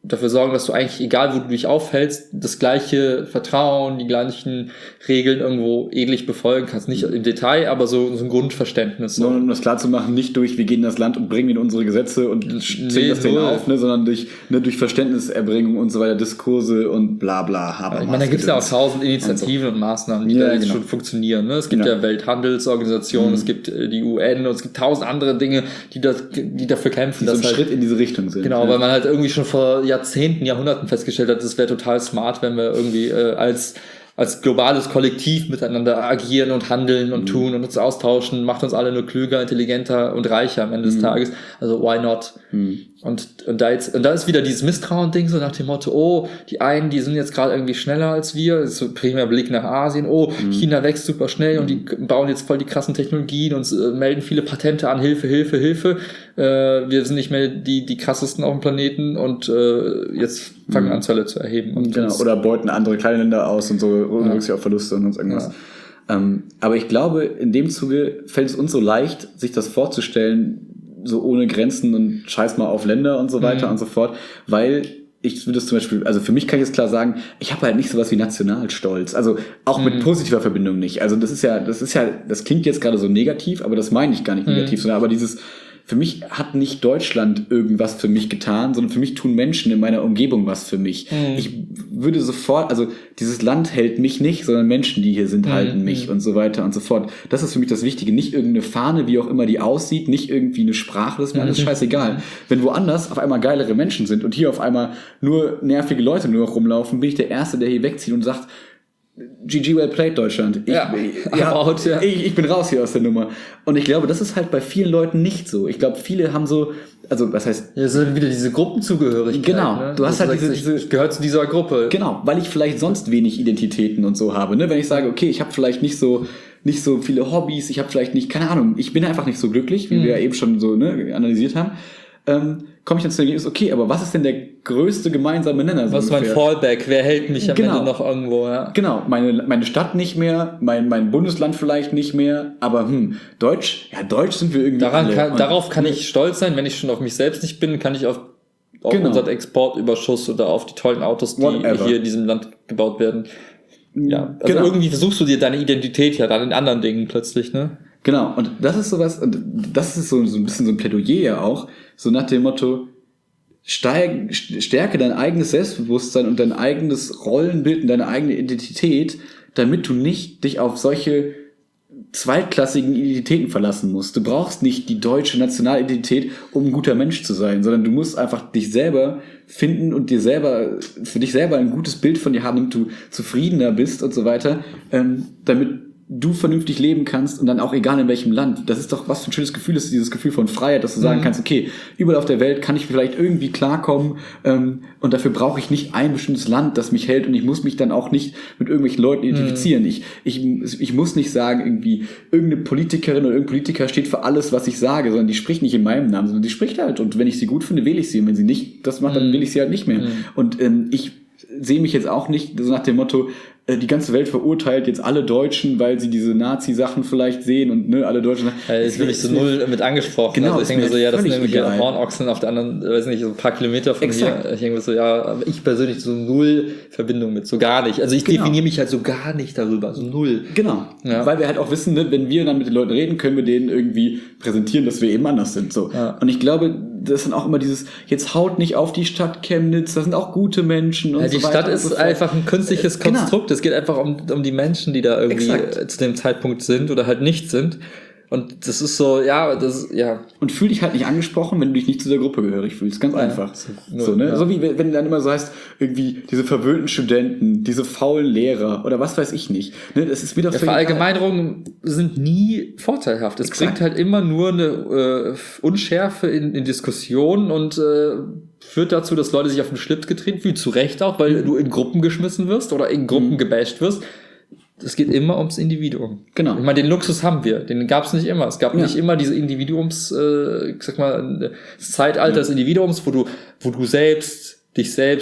dafür sorgen, dass du eigentlich, egal wo du dich aufhältst, das gleiche Vertrauen, die gleichen Regeln irgendwo ähnlich befolgen kannst. Nicht im Detail, aber so, so ein Grundverständnis. So. Nur um das klar zu machen, nicht durch, wir gehen in das Land und bringen in unsere Gesetze und zählen nee, das denen auf, ne, sondern durch, ne, durch Verständniserbringung und so weiter, Diskurse und bla bla. Ja, ich meine, da gibt es ja auch tausend Initiativen und, so. und Maßnahmen, die ja, da jetzt genau. schon funktionieren. Ne? Es gibt ja, ja Welthandelsorganisationen, mhm. es gibt die U N und es gibt tausend andere Dinge, die, das, die dafür kämpfen. Die dass so einen halt, Schritt in diese Richtung sind. Genau, ja. weil man halt irgendwie schon vor Jahrzehnten, Jahrhunderten festgestellt hat, es wäre total smart, wenn wir irgendwie äh, als als globales Kollektiv miteinander agieren und handeln und mhm. tun und uns austauschen, macht uns alle nur klüger, intelligenter und reicher am Ende mhm. des Tages. Also why not? Mhm. Und, und da jetzt, und da ist wieder dieses Misstrauen-Ding, so nach dem Motto, oh, die einen, die sind jetzt gerade irgendwie schneller als wir, das ist so primär Blick nach Asien, oh, mhm. China wächst super schnell und die bauen jetzt voll die krassen Technologien und äh, melden viele Patente an, Hilfe, Hilfe, Hilfe. Äh, wir sind nicht mehr die, die krassesten auf dem Planeten und äh, jetzt fangen mhm. an, Zölle zu erheben. Und genau, oder beuten andere kleine Länder aus und so, unmöglich ja. auf Verluste und sonst irgendwas. Ja. Ähm, aber ich glaube, in dem Zuge fällt es uns so leicht, sich das vorzustellen, so ohne Grenzen und scheiß mal auf Länder und so weiter mhm. und so fort, weil ich würde es zum Beispiel, also für mich kann ich jetzt klar sagen, ich habe halt nicht sowas wie Nationalstolz, also auch mhm. mit positiver Verbindung nicht. Also das ist ja, das ist ja, das klingt jetzt gerade so negativ, aber das meine ich gar nicht mhm. negativ, sondern aber dieses, für mich hat nicht Deutschland irgendwas für mich getan, sondern für mich tun Menschen in meiner Umgebung was für mich. Mhm. Ich würde sofort, also dieses Land hält mich nicht, sondern Menschen, die hier sind, mhm. halten mich und so weiter und so fort. Das ist für mich das Wichtige. Nicht irgendeine Fahne, wie auch immer die aussieht, nicht irgendwie eine Sprache, das ist mir alles mhm. scheißegal. Wenn woanders auf einmal geilere Menschen sind und hier auf einmal nur nervige Leute nur noch rumlaufen, bin ich der Erste, der hier wegzieht und sagt, G G well played, Deutschland. Ich, ja, ja, out, ja. Ich, ich bin raus hier aus der Nummer. Und ich glaube, das ist halt bei vielen Leuten nicht so. Ich glaube, viele haben so, also was heißt... Ja, es ist wieder diese Gruppenzugehörigkeit. Genau, ne? du hast das halt diese, diese... Ich gehöre zu dieser Gruppe. Genau, weil ich vielleicht sonst wenig Identitäten und so habe. Ne? Wenn ich sage, okay, ich habe vielleicht nicht so nicht so viele Hobbys, ich habe vielleicht nicht, keine Ahnung, ich bin einfach nicht so glücklich, wie mhm. wir ja eben schon so ne, analysiert haben, ähm, komme ich dann zu dem Ergebnis, okay, aber was ist denn der größte gemeinsame Nenner? Was ist mein Fallback? Wer hält mich am genau. Ende noch irgendwo? Ja? Genau, meine meine Stadt nicht mehr, mein mein Bundesland vielleicht nicht mehr, aber hm, Deutsch, ja, Deutsch sind wir irgendwie Daran alle. Kann, darauf kann ich stolz sein, wenn ich schon auf mich selbst nicht bin, kann ich auf, auf genau. unseren Exportüberschuss oder auf die tollen Autos, die Whatever. hier in diesem Land gebaut werden. Ja, also genau. irgendwie versuchst du dir deine Identität ja dann in anderen Dingen plötzlich, ne? Genau, und das ist sowas, und das ist so, so ein bisschen so ein Plädoyer ja auch, so nach dem Motto, steig, stärke dein eigenes Selbstbewusstsein und dein eigenes Rollenbild und deine eigene Identität, damit du nicht dich auf solche zweitklassigen Identitäten verlassen musst. Du brauchst nicht die deutsche Nationalidentität, um ein guter Mensch zu sein, sondern du musst einfach dich selber finden und dir selber, für dich selber ein gutes Bild von dir haben, damit du zufriedener bist und so weiter, ähm, damit du vernünftig leben kannst und dann auch egal in welchem Land. Das ist doch, was für ein schönes Gefühl ist, dieses Gefühl von Freiheit, dass du sagen mhm. kannst, okay, überall auf der Welt kann ich vielleicht irgendwie klarkommen ähm, und dafür brauche ich nicht ein bestimmtes Land, das mich hält und ich muss mich dann auch nicht mit irgendwelchen Leuten identifizieren. Mhm. Ich, ich, ich muss nicht sagen, irgendwie irgendeine Politikerin oder irgendein Politiker steht für alles, was ich sage, sondern die spricht nicht in meinem Namen, sondern die spricht halt und wenn ich sie gut finde, wähle ich sie und wenn sie nicht das macht, dann wähle ich sie halt nicht mehr. Mhm. Und ähm, ich sehe mich jetzt auch nicht so nach dem Motto, die ganze Welt verurteilt jetzt alle Deutschen, weil sie diese Nazi-Sachen vielleicht sehen und ne, alle Deutschen. Ja, ist wirklich so null mit angesprochen. Genau, also ich denke so, ja, das sind irgendwie egal. Hornochsen auf der anderen, weiß nicht, so ein paar Kilometer von Exakt. hier. Ich denke so, ja, aber ich persönlich so null Verbindung mit, so gar nicht. Also ich genau. definiere mich halt so gar nicht darüber, so null. Genau, ja. Weil wir halt auch wissen, ne, wenn wir dann mit den Leuten reden, können wir denen irgendwie präsentieren, dass wir eben anders sind. So. Ja. Und ich glaube, das sind auch immer dieses, jetzt haut nicht auf die Stadt Chemnitz, das sind auch gute Menschen und ja, so weiter. Die Stadt ist so einfach ein künstliches äh, Konstrukt. Genau. Es geht einfach um, um die Menschen, die da irgendwie Exakt. zu dem Zeitpunkt sind oder halt nicht sind. Und das ist so, ja, das ja. Und fühl dich halt nicht angesprochen, wenn du dich nicht zu der Gruppe gehörig fühlst. Ganz ja, einfach. So, so, ne? Ja. So wie wenn dann immer so heißt, irgendwie diese verwöhnten Studenten, diese faulen Lehrer oder was weiß ich nicht. Ne? Das ist mir doch ja, Verallgemeinerungen sind nie vorteilhaft. Es Exakt. bringt halt immer nur eine äh, Unschärfe in, in Diskussionen und äh, führt dazu, dass Leute sich auf den Schlips getreten fühlen, zu Recht auch, weil mhm. du in Gruppen geschmissen wirst oder in Gruppen mhm. gebasht wirst. Es geht immer ums Individuum. Genau. Ich meine, den Luxus haben wir. Den gab es nicht immer. Es gab ja. nicht immer diese Individuums, äh, ich sag mal, das Zeitalter ja. des Individuums, wo du, wo du selbst, dich selbst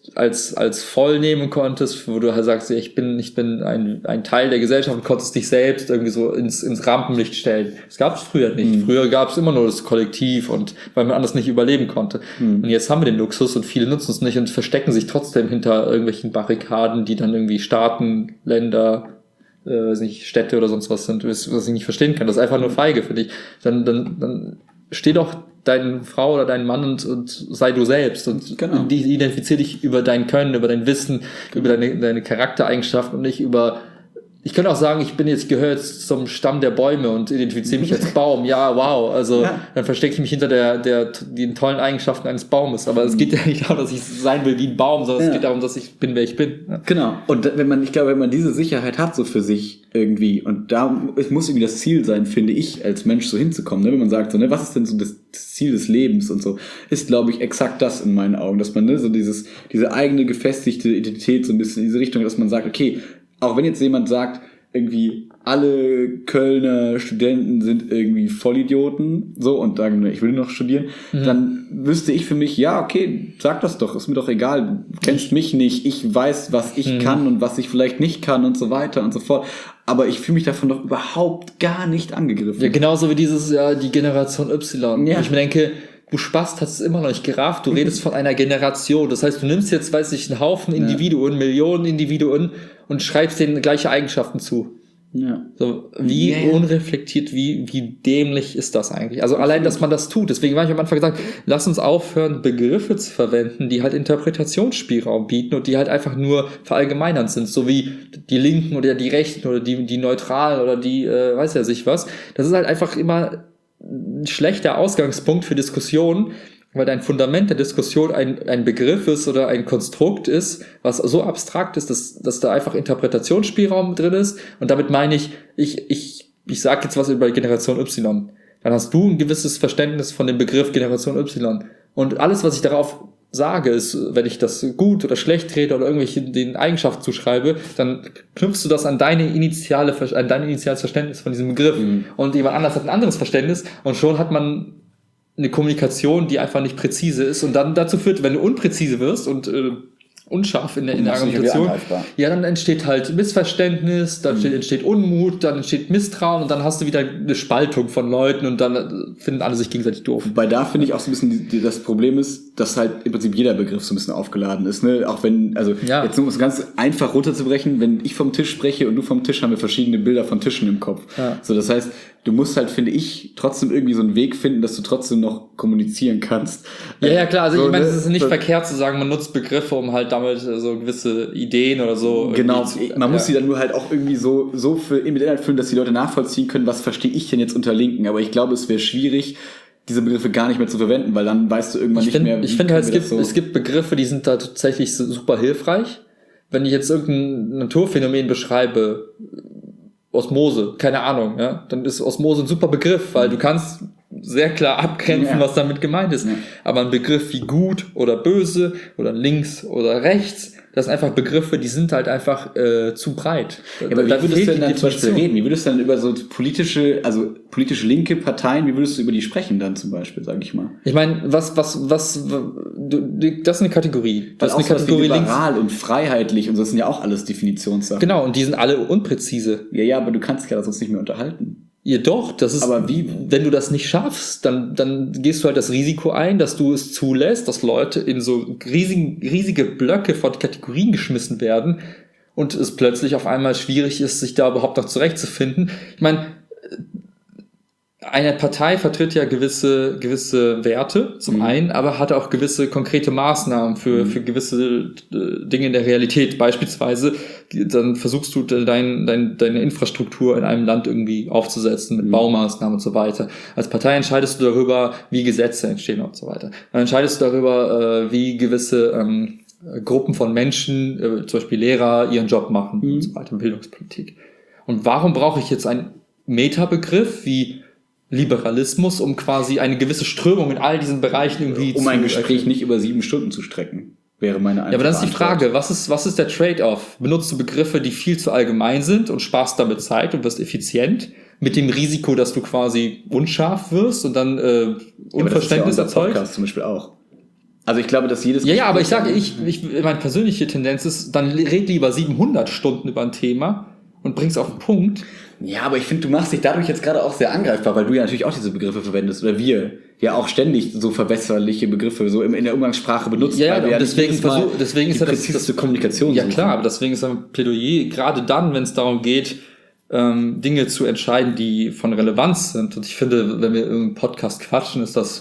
als als voll nehmen konntest, wo du halt sagst, ich bin ich bin ein ein Teil der Gesellschaft und konntest dich selbst irgendwie so ins ins Rampenlicht stellen. Das gab es früher nicht. Mhm. Früher gab es immer nur das Kollektiv und weil man anders nicht überleben konnte. Mhm. Und jetzt haben wir den Luxus und viele nutzen es nicht und verstecken sich trotzdem hinter irgendwelchen Barrikaden, die dann irgendwie Staaten, Länder, äh, weiß nicht, Städte oder sonst was sind, was ich nicht verstehen kann. Das ist einfach nur feige, finde ich. Dann dann dann steh doch deine Frau oder deinen Mann und, und sei du selbst und genau. die identifiziere dich über dein Können, über dein Wissen, genau. über deine, deine Charaktereigenschaften und nicht über, ich könnte auch sagen, ich bin jetzt, gehöre jetzt zum Stamm der Bäume und identifiziere mich als Baum, ja, wow, also ja. Dann verstecke ich mich hinter der, der, den tollen Eigenschaften eines Baumes, aber mhm. es geht ja nicht darum, dass ich sein will wie ein Baum, sondern ja. es geht darum, dass ich bin, wer ich bin. Ja. Genau, und wenn man, ich glaube, wenn man diese Sicherheit hat, so für sich irgendwie, und da, es muss irgendwie das Ziel sein, finde ich, als Mensch so hinzukommen, ne? Wenn man sagt, so, ne, was ist denn so das, das Ziel des Lebens und so, ist, glaube ich, exakt das in meinen Augen, dass man, ne, so dieses, diese eigene gefestigte Identität so ein bisschen in diese Richtung, dass man sagt, okay, auch wenn jetzt jemand sagt, irgendwie alle Kölner Studenten sind irgendwie Vollidioten, so, und sagen, ich will noch studieren, mhm. dann wüsste ich für mich, ja, okay, sag das doch, ist mir doch egal, du kennst mich nicht, ich weiß, was ich mhm. kann und was ich vielleicht nicht kann und so weiter und so fort, aber ich fühle mich davon doch überhaupt gar nicht angegriffen. Ja, genauso wie dieses, ja, die Generation Y. Ja. Ich mir denke, du Spast hast es immer noch nicht gerafft, du redest von einer Generation, das heißt, du nimmst jetzt, weiß ich, einen Haufen Individuen, ja. Millionen Individuen und schreibst denen gleiche Eigenschaften zu. Ja. So, wie yeah. unreflektiert, wie, wie dämlich ist das eigentlich? Also allein, dass man das tut. Deswegen war ich am Anfang gesagt, lass uns aufhören, Begriffe zu verwenden, die halt Interpretationsspielraum bieten und die halt einfach nur verallgemeinernd sind. So wie die Linken oder die Rechten oder die, die Neutralen oder die, äh, weiß ja sich was. Das ist halt einfach immer ein schlechter Ausgangspunkt für Diskussionen, weil dein Fundament der Diskussion ein, ein Begriff ist oder ein Konstrukt ist, was so abstrakt ist, dass, dass da einfach Interpretationsspielraum drin ist. Und damit meine ich, ich, ich, ich sage jetzt was über Generation Y. Dann hast du ein gewisses Verständnis von dem Begriff Generation Y. Und alles, was ich darauf sage, ist, wenn ich das gut oder schlecht rede oder irgendwelche den Eigenschaften zuschreibe, dann knüpfst du das an deine initiale, an dein initiales Verständnis von diesem Begriff. Mhm. Und jemand anders hat ein anderes Verständnis und schon hat man eine Kommunikation, die einfach nicht präzise ist und dann dazu führt, wenn du unpräzise wirst und äh, unscharf in der, in der Argumentation, ja, dann entsteht halt Missverständnis, dann mhm. entsteht Unmut, dann entsteht Misstrauen und dann hast du wieder eine Spaltung von Leuten und dann finden alle sich gegenseitig doof. Wobei da finde ich auch so ein bisschen, die, die, das Problem ist, dass halt im Prinzip jeder Begriff so ein bisschen aufgeladen ist, ne? Auch wenn, also ja. jetzt um es ganz einfach runterzubrechen, wenn ich vom Tisch spreche und du vom Tisch, haben wir verschiedene Bilder von Tischen im Kopf. Ja. So, das heißt, du musst halt, finde ich, trotzdem irgendwie so einen Weg finden, dass du trotzdem noch kommunizieren kannst. Ja, ja, klar. Also so, ich meine, es ist nicht so verkehrt zu sagen, man nutzt Begriffe, um halt damit so gewisse Ideen oder so. Genau. Zu, man ja. muss sie dann nur halt auch irgendwie so, so für, mit Inhalt füllen, dass die Leute nachvollziehen können, was verstehe ich denn jetzt unter Linken. Aber ich glaube, es wäre schwierig, diese Begriffe gar nicht mehr zu verwenden, weil dann weißt du irgendwann ich nicht find, mehr, wie ich finde halt, es gibt, so es gibt Begriffe, die sind da tatsächlich super hilfreich. Wenn ich jetzt irgendein Naturphänomen beschreibe, Osmose, keine Ahnung, ja, dann ist Osmose ein super Begriff, weil du kannst sehr klar abgrenzen, ja. was damit gemeint ist. Ja. Aber ein Begriff wie gut oder böse oder links oder rechts, das sind einfach Begriffe, die sind halt einfach äh, zu breit. Ja, aber wie da würdest du denn dann zum Beispiel reden? Wie würdest du dann über so politische, also politisch linke Parteien, wie würdest du über die sprechen dann zum Beispiel, sage ich mal? Ich meine, was, was, was, du, das ist eine Kategorie. Das Weil ist eine Kategorie liberal links und freiheitlich und so, das sind ja auch alles Definitionssachen. Genau, und die sind alle unpräzise. Ja, ja, aber du kannst dich ja sonst nicht mehr unterhalten. Ja, doch, das ist, aber wie, wenn du das nicht schaffst, dann, dann gehst du halt das Risiko ein, dass du es zulässt, dass Leute in so riesigen, riesige Blöcke von Kategorien geschmissen werden und es plötzlich auf einmal schwierig ist, sich da überhaupt noch zurechtzufinden. Ich meine, eine Partei vertritt ja gewisse, gewisse Werte zum mhm. einen, aber hat auch gewisse konkrete Maßnahmen für, mhm. für gewisse Dinge in der Realität. Beispielsweise, dann versuchst du dein, dein, deine Infrastruktur in einem Land irgendwie aufzusetzen mit mhm. Baumaßnahmen und so weiter. Als Partei entscheidest du darüber, wie Gesetze entstehen und so weiter. Dann entscheidest du darüber, wie gewisse ähm, Gruppen von Menschen, äh, zum Beispiel Lehrer, ihren Job machen mhm. und so weiter, Bildungspolitik. Und warum brauche ich jetzt einen Metabegriff wie Liberalismus, um quasi eine gewisse Strömung in all diesen Bereichen irgendwie um zu... Um ein Gespräch erkennen. Nicht über sieben Stunden zu strecken, wäre meine Antwort. Ja, aber dann ist die Frage, was ist, was ist der Trade-off? Benutzt du Begriffe, die viel zu allgemein sind und sparst damit Zeit und wirst effizient, mit dem Risiko, dass du quasi unscharf wirst und dann äh, Unverständnis ja, das ist ja unser erzeugt? Podcast zum Beispiel auch. Also ich glaube, dass jedes... Ja, ja, aber ich sage, ich, ich, meine persönliche Tendenz ist, dann red lieber siebenhundert Stunden über ein Thema und bring's auf den Punkt. Ja, aber ich finde, du machst dich dadurch jetzt gerade auch sehr angreifbar, weil du ja natürlich auch diese Begriffe verwendest, oder wir ja auch ständig so verwässerliche Begriffe so in der Umgangssprache benutzen. Ja, weil wir deswegen, ja versuch, deswegen ist ja das, das Kommunikation ja suchen. Klar, aber deswegen ist ein Plädoyer, gerade dann, wenn es darum geht, ähm, Dinge zu entscheiden, die von Relevanz sind. Und ich finde, wenn wir irgendeinen Podcast quatschen, ist das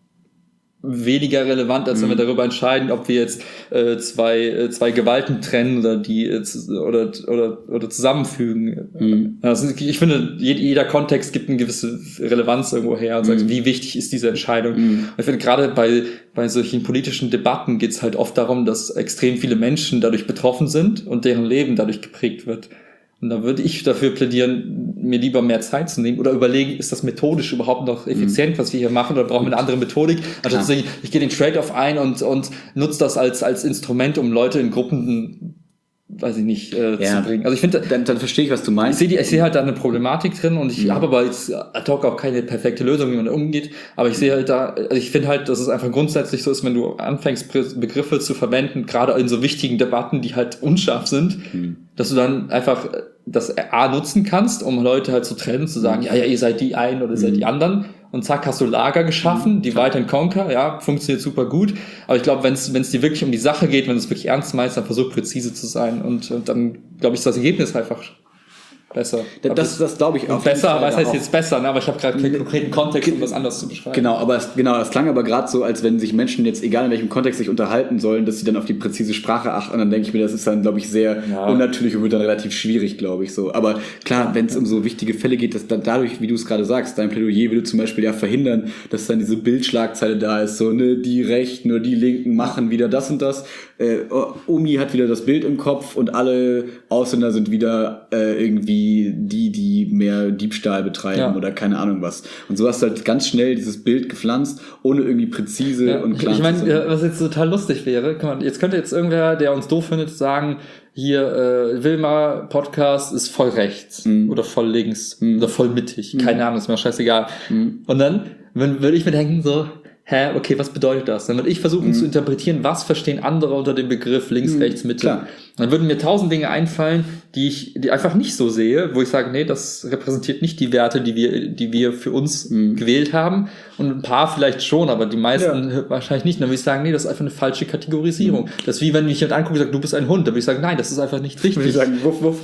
weniger relevant, als wenn wir darüber entscheiden, ob wir jetzt äh, zwei äh, zwei Gewalten trennen oder die äh, oder oder oder zusammenfügen. Mhm. Also ich finde, jeder Kontext gibt eine gewisse Relevanz irgendwo her und sagt, mhm. wie wichtig ist diese Entscheidung. Mhm. Und ich finde, gerade bei bei solchen politischen Debatten geht es halt oft darum, dass extrem viele Menschen dadurch betroffen sind und deren Leben dadurch geprägt wird. Und da würde ich dafür plädieren, mir lieber mehr Zeit zu nehmen oder überlegen, ist das methodisch überhaupt noch effizient, mhm. was wir hier machen, oder brauchen wir eine andere Methodik? Also deswegen, ich gehe den Trade-off ein und und nutze das als als Instrument, um Leute in Gruppen, weiß ich nicht, äh, ja. zu bringen. Also ich finde, dann, dann verstehe ich, was du meinst. Ich sehe ich sehe halt da eine Problematik drin und ich mhm. habe aber jetzt ad hoc auch keine perfekte Lösung, wie man da umgeht. Aber ich sehe halt da, also ich finde halt, dass es einfach grundsätzlich so ist, wenn du anfängst, Begriffe zu verwenden, gerade in so wichtigen Debatten, die halt unscharf sind, mhm. dass du dann einfach das A nutzen kannst, um Leute halt zu trennen, zu sagen, ja, ja, ihr seid die einen oder ihr seid die anderen. Und zack, hast du Lager geschaffen, die Divide and Conquer, ja, funktioniert super gut. Aber ich glaube, wenn es wenn es dir wirklich um die Sache geht, wenn du es wirklich ernst meinst, dann versuch präzise zu sein. Und, und dann, glaube ich, ist das Ergebnis einfach besser. Das, das, das glaube ich auch. Besser, was heißt jetzt besser, ne? Aber ich habe gerade keinen konkreten Kontext, um was anderes zu beschreiben. Genau, aber es, genau, das klang aber gerade so, als wenn sich Menschen jetzt, egal in welchem Kontext, sich unterhalten sollen, dass sie dann auf die präzise Sprache achten. Und dann denke ich mir, das ist dann, glaube ich, sehr ja. unnatürlich und wird dann relativ schwierig, glaube ich. So. Aber klar, wenn es um so wichtige Fälle geht, dass dann dadurch, wie du es gerade sagst, dein Plädoyer will zum Beispiel ja verhindern, dass dann diese Bildschlagzeile da ist, so, ne, die Rechten oder die Linken machen wieder das und das. Äh, Omi hat wieder das Bild im Kopf und alle Ausländer sind wieder äh, irgendwie die, die mehr Diebstahl betreiben ja. oder keine Ahnung was. Und so hast du halt ganz schnell dieses Bild gepflanzt, ohne irgendwie präzise ja, und klar ich, ich meine, ja, was jetzt total lustig wäre, kann man, jetzt könnte jetzt irgendwer, der uns doof findet, sagen, hier, äh, Wilma Podcast ist voll rechts mhm. oder voll links mhm. oder voll mittig. Mhm. Keine Ahnung, ist mir scheißegal. Mhm. Und dann würde ich mir denken so, hä, okay, was bedeutet das? Dann würde ich versuchen mhm. zu interpretieren, was verstehen andere unter dem Begriff links, mhm. rechts, Mitte. Klar. Dann würden mir tausend Dinge einfallen, die ich die einfach nicht so sehe, wo ich sage, nee, das repräsentiert nicht die Werte, die wir die wir für uns mhm. gewählt haben. Und ein paar vielleicht schon, aber die meisten ja. wahrscheinlich nicht. Dann würde ich sagen, nee, das ist einfach eine falsche Kategorisierung. Mhm. Das ist wie, wenn mich jemand anguckt und sagt, du bist ein Hund. Dann würde ich sagen, nein, das ist einfach nicht richtig. Würde ich sagen, wuff, wuff.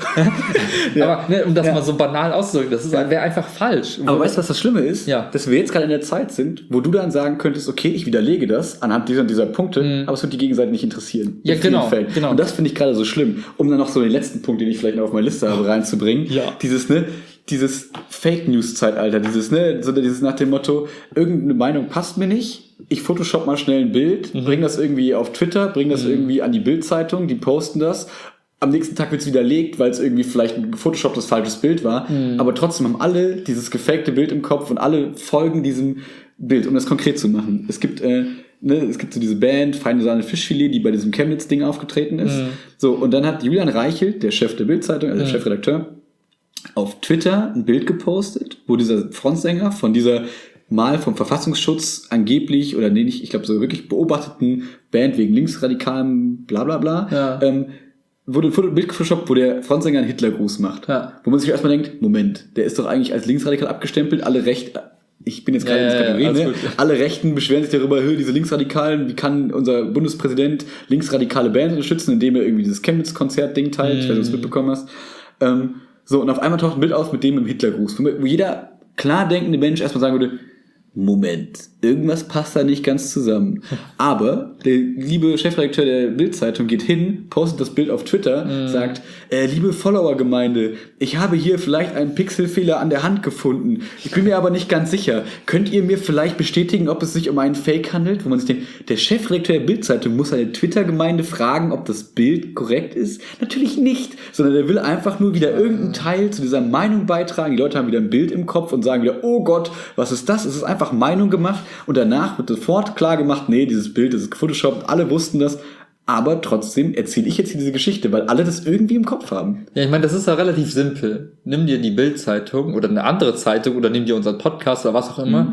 ja. Aber ne, um das ja. mal so banal auszudrücken, das ja. wäre einfach falsch. Aber weißt du, was das Schlimme ist? Ja. Dass wir jetzt gerade in der Zeit sind, wo du dann sagen könntest, okay, ich widerlege das anhand dieser, dieser Punkte, mhm. aber es wird die Gegenseite nicht interessieren. Ja, genau, genau. Und das finde ich gerade so schlimm. Um dann noch so den letzten Punkt, den ich vielleicht noch auf meine Liste habe, reinzubringen. Ja. Dieses, ne, dieses Fake-News-Zeitalter, dieses, ne, so dieses nach dem Motto, irgendeine Meinung passt mir nicht, ich photoshop mal schnell ein Bild, mhm. bring das irgendwie auf Twitter, bring das mhm. irgendwie an die Bild-Zeitung, die posten das. Am nächsten Tag wird es widerlegt, weil es irgendwie vielleicht ein gefotoshopptes falsches Bild war. Mhm. Aber trotzdem haben alle dieses gefakte Bild im Kopf und alle folgen diesem Bild, um das konkret zu machen. Es gibt, äh, ne, es gibt so diese Band, Feine Sahne Fischfilet, die bei diesem Chemnitz-Ding aufgetreten ist. Mhm. So, und dann hat Julian Reichelt, der Chef der Bild-Zeitung, also der mhm. Chefredakteur, auf Twitter ein Bild gepostet, wo dieser Frontsänger von dieser mal vom Verfassungsschutz angeblich, oder nee, nicht, ich glaube so wirklich beobachteten Band wegen linksradikalem bla bla bla, ja. ähm, wurde ein Bild gefotoshoppt, wo der Frontsänger einen Hitlergruß macht. Ja. Wo man sich erstmal denkt, Moment, der ist doch eigentlich als linksradikal abgestempelt, alle Recht, ich bin jetzt gerade ja, in der Kategorie, ja, ne? Alle Rechten beschweren sich darüber, diese Linksradikalen, wie kann unser Bundespräsident linksradikale Bands unterstützen, indem er irgendwie dieses Chemnitz-Konzert-Ding teilt, mm. ich weiß nicht, ob du es mitbekommen hast. Ähm, so, und auf einmal taucht ein Bild auf mit dem im Hitlergruß, wo jeder klar denkende Mensch erstmal sagen würde, Moment, irgendwas passt da nicht ganz zusammen. Aber der liebe Chefredakteur der Bild-Zeitung geht hin, postet das Bild auf Twitter, mm. sagt, äh, liebe Follower-Gemeinde, ich habe hier vielleicht einen Pixelfehler an der Hand gefunden. Ich bin mir aber nicht ganz sicher. Könnt ihr mir vielleicht bestätigen, ob es sich um einen Fake handelt? Wo man sich denkt, der Chefredakteur der Bild-Zeitung muss seine Twitter-Gemeinde fragen, ob das Bild korrekt ist? Natürlich nicht, sondern er will einfach nur wieder irgendeinen Teil zu dieser Meinung beitragen. Die Leute haben wieder ein Bild im Kopf und sagen wieder, oh Gott, was ist das? Es ist einfach Meinung gemacht und danach wird sofort klar gemacht, nee, dieses Bild, das ist gefotoshoppt, alle wussten das, aber trotzdem erzähle ich jetzt hier diese Geschichte, weil alle das irgendwie im Kopf haben. Ja, ich meine, das ist ja relativ simpel. Nimm dir die Bild-Zeitung oder eine andere Zeitung oder nimm dir unseren Podcast oder was auch immer. Mhm.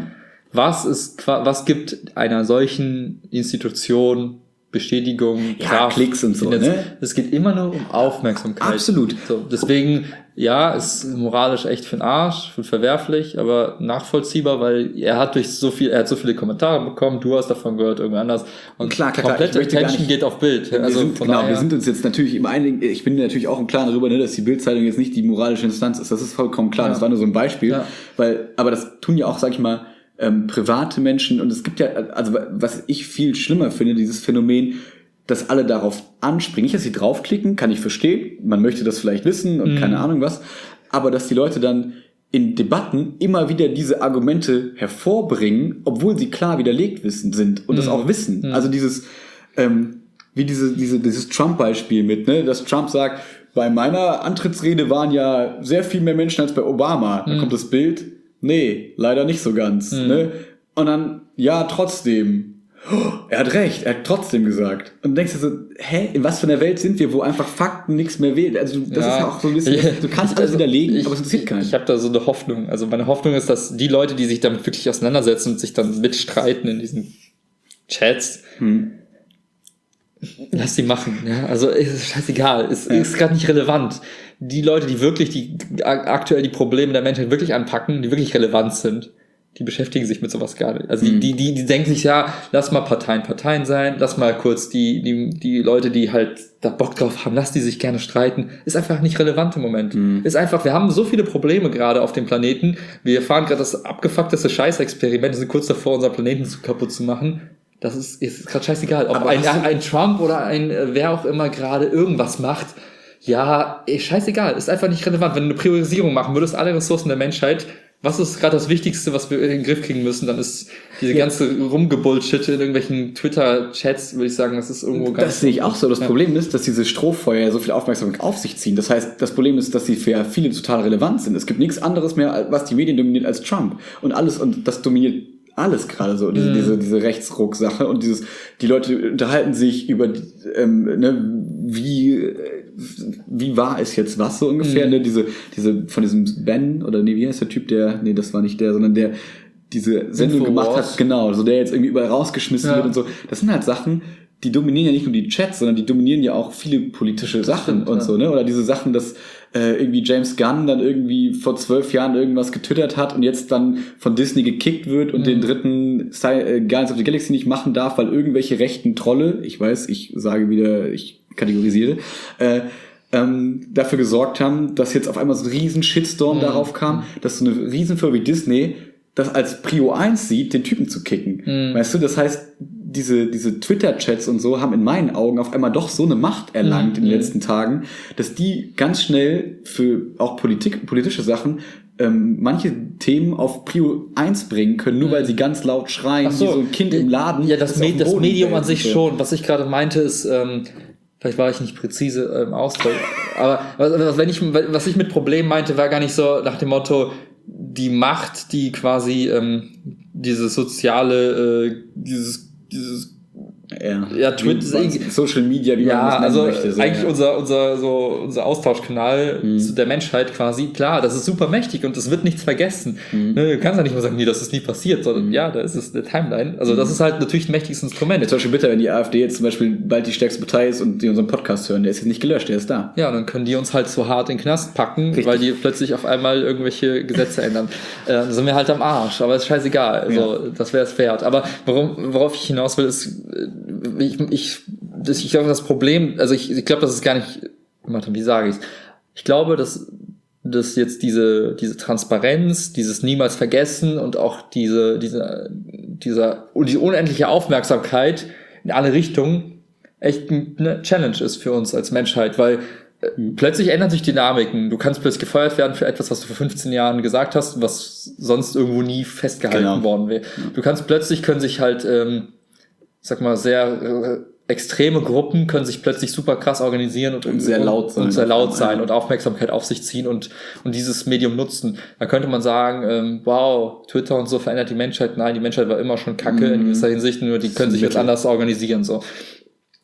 was ist, was gibt einer solchen Institution Bestätigung, ja, Kraft, Klicks und so, ne? Es geht immer nur um Aufmerksamkeit. Absolut. So, deswegen, ja, ist moralisch echt für den Arsch, für verwerflich, aber nachvollziehbar, weil er hat durch so viel, er hat so viele Kommentare bekommen, du hast davon gehört, irgendwer anders. Und klar, klar, komplette klar. Attention geht auf Bild. Wir also sind, von genau, daher, wir sind uns jetzt natürlich im einigen, ich bin natürlich auch im Klaren darüber, ne, dass die Bild-Zeitung jetzt nicht die moralische Instanz ist. Das ist vollkommen klar. Ja. Das war nur so ein Beispiel. Ja. Weil, aber das tun ja auch, sag ich mal, ähm, private Menschen. Und es gibt ja, also was ich viel schlimmer finde, dieses Phänomen, dass alle darauf anspringen. Nicht, dass sie draufklicken, kann ich verstehen. Man möchte das vielleicht wissen und mhm. keine Ahnung was. Aber dass die Leute dann in Debatten immer wieder diese Argumente hervorbringen, obwohl sie klar widerlegt wissen sind und mhm. das auch wissen. Mhm. Also dieses, ähm, wie diese, diese, dieses Trump-Beispiel mit, ne, dass Trump sagt, bei meiner Antrittsrede waren ja sehr viel mehr Menschen als bei Obama. Da mhm. kommt das Bild, nee, leider nicht so ganz. Mhm. Ne? Und dann, ja, trotzdem. Oh, er hat recht, er hat trotzdem gesagt. Und du denkst dir so, hä, in was für einer Welt sind wir, wo einfach Fakten nichts mehr wählen? Also das ja. ist ja auch so ein bisschen, du kannst alles also, widerlegen, ich, aber es interessiert keinen. Ich habe da so eine Hoffnung. Also meine Hoffnung ist, dass die Leute, die sich damit wirklich auseinandersetzen und sich dann mitstreiten in diesen Chats, hm. lass die machen. Ja? Also ist scheißegal, ist, ja. ist gerade nicht relevant. Die Leute, die wirklich die aktuell die Probleme der Menschheit wirklich anpacken, die wirklich relevant sind, die beschäftigen sich mit sowas gar nicht. Also die, die, die, die denken sich, ja, lass mal Parteien Parteien sein, lass mal kurz die, die, die Leute, die halt da Bock drauf haben, lass die sich gerne streiten. Ist einfach nicht relevant im Moment. Mhm. Ist einfach, wir haben so viele Probleme gerade auf dem Planeten. Wir fahren gerade das abgefuckteste Scheißexperiment, sind kurz davor, unseren Planeten zu kaputt zu machen. Das ist, ist gerade scheißegal. Ob ein, ein Trump oder ein, wer auch immer gerade irgendwas macht, ja, ey, scheißegal. Ist einfach nicht relevant. Wenn du eine Priorisierung machen würdest, alle Ressourcen der Menschheit, was ist gerade das Wichtigste, was wir in den Griff kriegen müssen, dann ist diese ganze Rumgebullshit in irgendwelchen Twitter-Chats, würde ich sagen, das ist irgendwo ganz... Das sehe ich auch so. Das ja. Problem ist, dass diese Strohfeuer so viel Aufmerksamkeit auf sich ziehen. Das heißt, das Problem ist, dass sie für viele total relevant sind. Es gibt nichts anderes mehr, was die Medien dominiert als Trump. Und alles, und das dominiert alles gerade so, diese, mm. diese, diese Rechtsruck-Sache und dieses, die Leute unterhalten sich über, ähm, ne, wie, wie war es jetzt was so ungefähr, mm. ne, diese, diese, von diesem Ben, oder nee, wie heißt der Typ, der, nee, das war nicht der, sondern der, diese Sendung Info gemacht Wars. hat, genau, so der jetzt irgendwie überall rausgeschmissen ja. wird und so. Das sind halt Sachen, die dominieren ja nicht nur die Chats, sondern die dominieren ja auch viele politische das Sachen stimmt, und ja. so, ne, oder diese Sachen, dass äh, irgendwie James Gunn dann irgendwie vor zwölf Jahren irgendwas getwittert hat und jetzt dann von Disney gekickt wird und mhm. den dritten äh, Guardians of the Galaxy nicht machen darf, weil irgendwelche rechten Trolle, ich weiß, ich sage wieder, ich kategorisiere, äh, ähm, dafür gesorgt haben, dass jetzt auf einmal so ein riesen Shitstorm mhm. darauf kam, dass so eine Riesenfirma wie Disney das als Prio eins sieht, den Typen zu kicken. Mhm. Weißt du, das heißt, diese, diese Twitter-Chats und so haben in meinen Augen auf einmal doch so eine Macht erlangt mhm. in den letzten Tagen, dass die ganz schnell für auch Politik, politische Sachen ähm, manche Themen auf Prio eins bringen können, nur mhm. weil sie ganz laut schreien, so, wie so ein Kind im Laden. Ja, das, Med- das Medium an sich so. schon. Was ich gerade meinte ist, ähm, vielleicht war ich nicht präzise im ähm, Ausdruck, aber was, wenn ich, was ich mit Problem meinte, war gar nicht so nach dem Motto, die Macht, die quasi ähm, dieses soziale, äh, dieses, dieses ja, ja Twitter, Social Media, wie ja, man das nennen also möchte. So, eigentlich ja. unser, unser, so, unser Austauschkanal mhm. zu der Menschheit quasi, klar, das ist super mächtig und es wird nichts vergessen. Mhm. Du kannst ja nicht mal sagen, nee, das ist nie passiert, sondern mhm. ja, da ist es eine Timeline. Also das ist halt natürlich ein mächtiges Instrument. Zum Beispiel bitter, wenn die AfD jetzt zum Beispiel bald die stärkste Partei ist und die unseren Podcast hören, der ist jetzt nicht gelöscht, der ist da. Ja, dann können die uns halt so hart in den Knast packen, Richtig. weil die plötzlich auf einmal irgendwelche Gesetze ändern. Äh, dann sind wir halt am Arsch, aber ist scheißegal. Also ja. das wäre es wert. Aber worum, worauf ich hinaus will, ist, ich, ich Ich, das, ich glaube, das Problem, also ich, ich glaube, das ist gar nicht, warte, wie sage ich es? Ich glaube, dass, dass jetzt diese, diese Transparenz, dieses niemals vergessen und auch diese, diese, dieser, diese unendliche Aufmerksamkeit in alle Richtungen echt eine Challenge ist für uns als Menschheit, weil mhm. plötzlich ändern sich Dynamiken. Du kannst plötzlich gefeuert werden für etwas, was du vor fünfzehn Jahren gesagt hast, was sonst irgendwo nie festgehalten genau. worden wäre. Ja. Du kannst plötzlich, können sich halt, ähm, sag mal, sehr äh, extreme Gruppen können sich plötzlich super krass organisieren und, und sehr laut sein, und, sehr laut sein ja. und Aufmerksamkeit auf sich ziehen und, und dieses Medium nutzen. Da könnte man sagen, ähm, wow, Twitter und so verändert die Menschheit. Nein, die Menschheit war immer schon kacke mm. in gewisser Hinsicht, nur die können sich jetzt anders organisieren, so.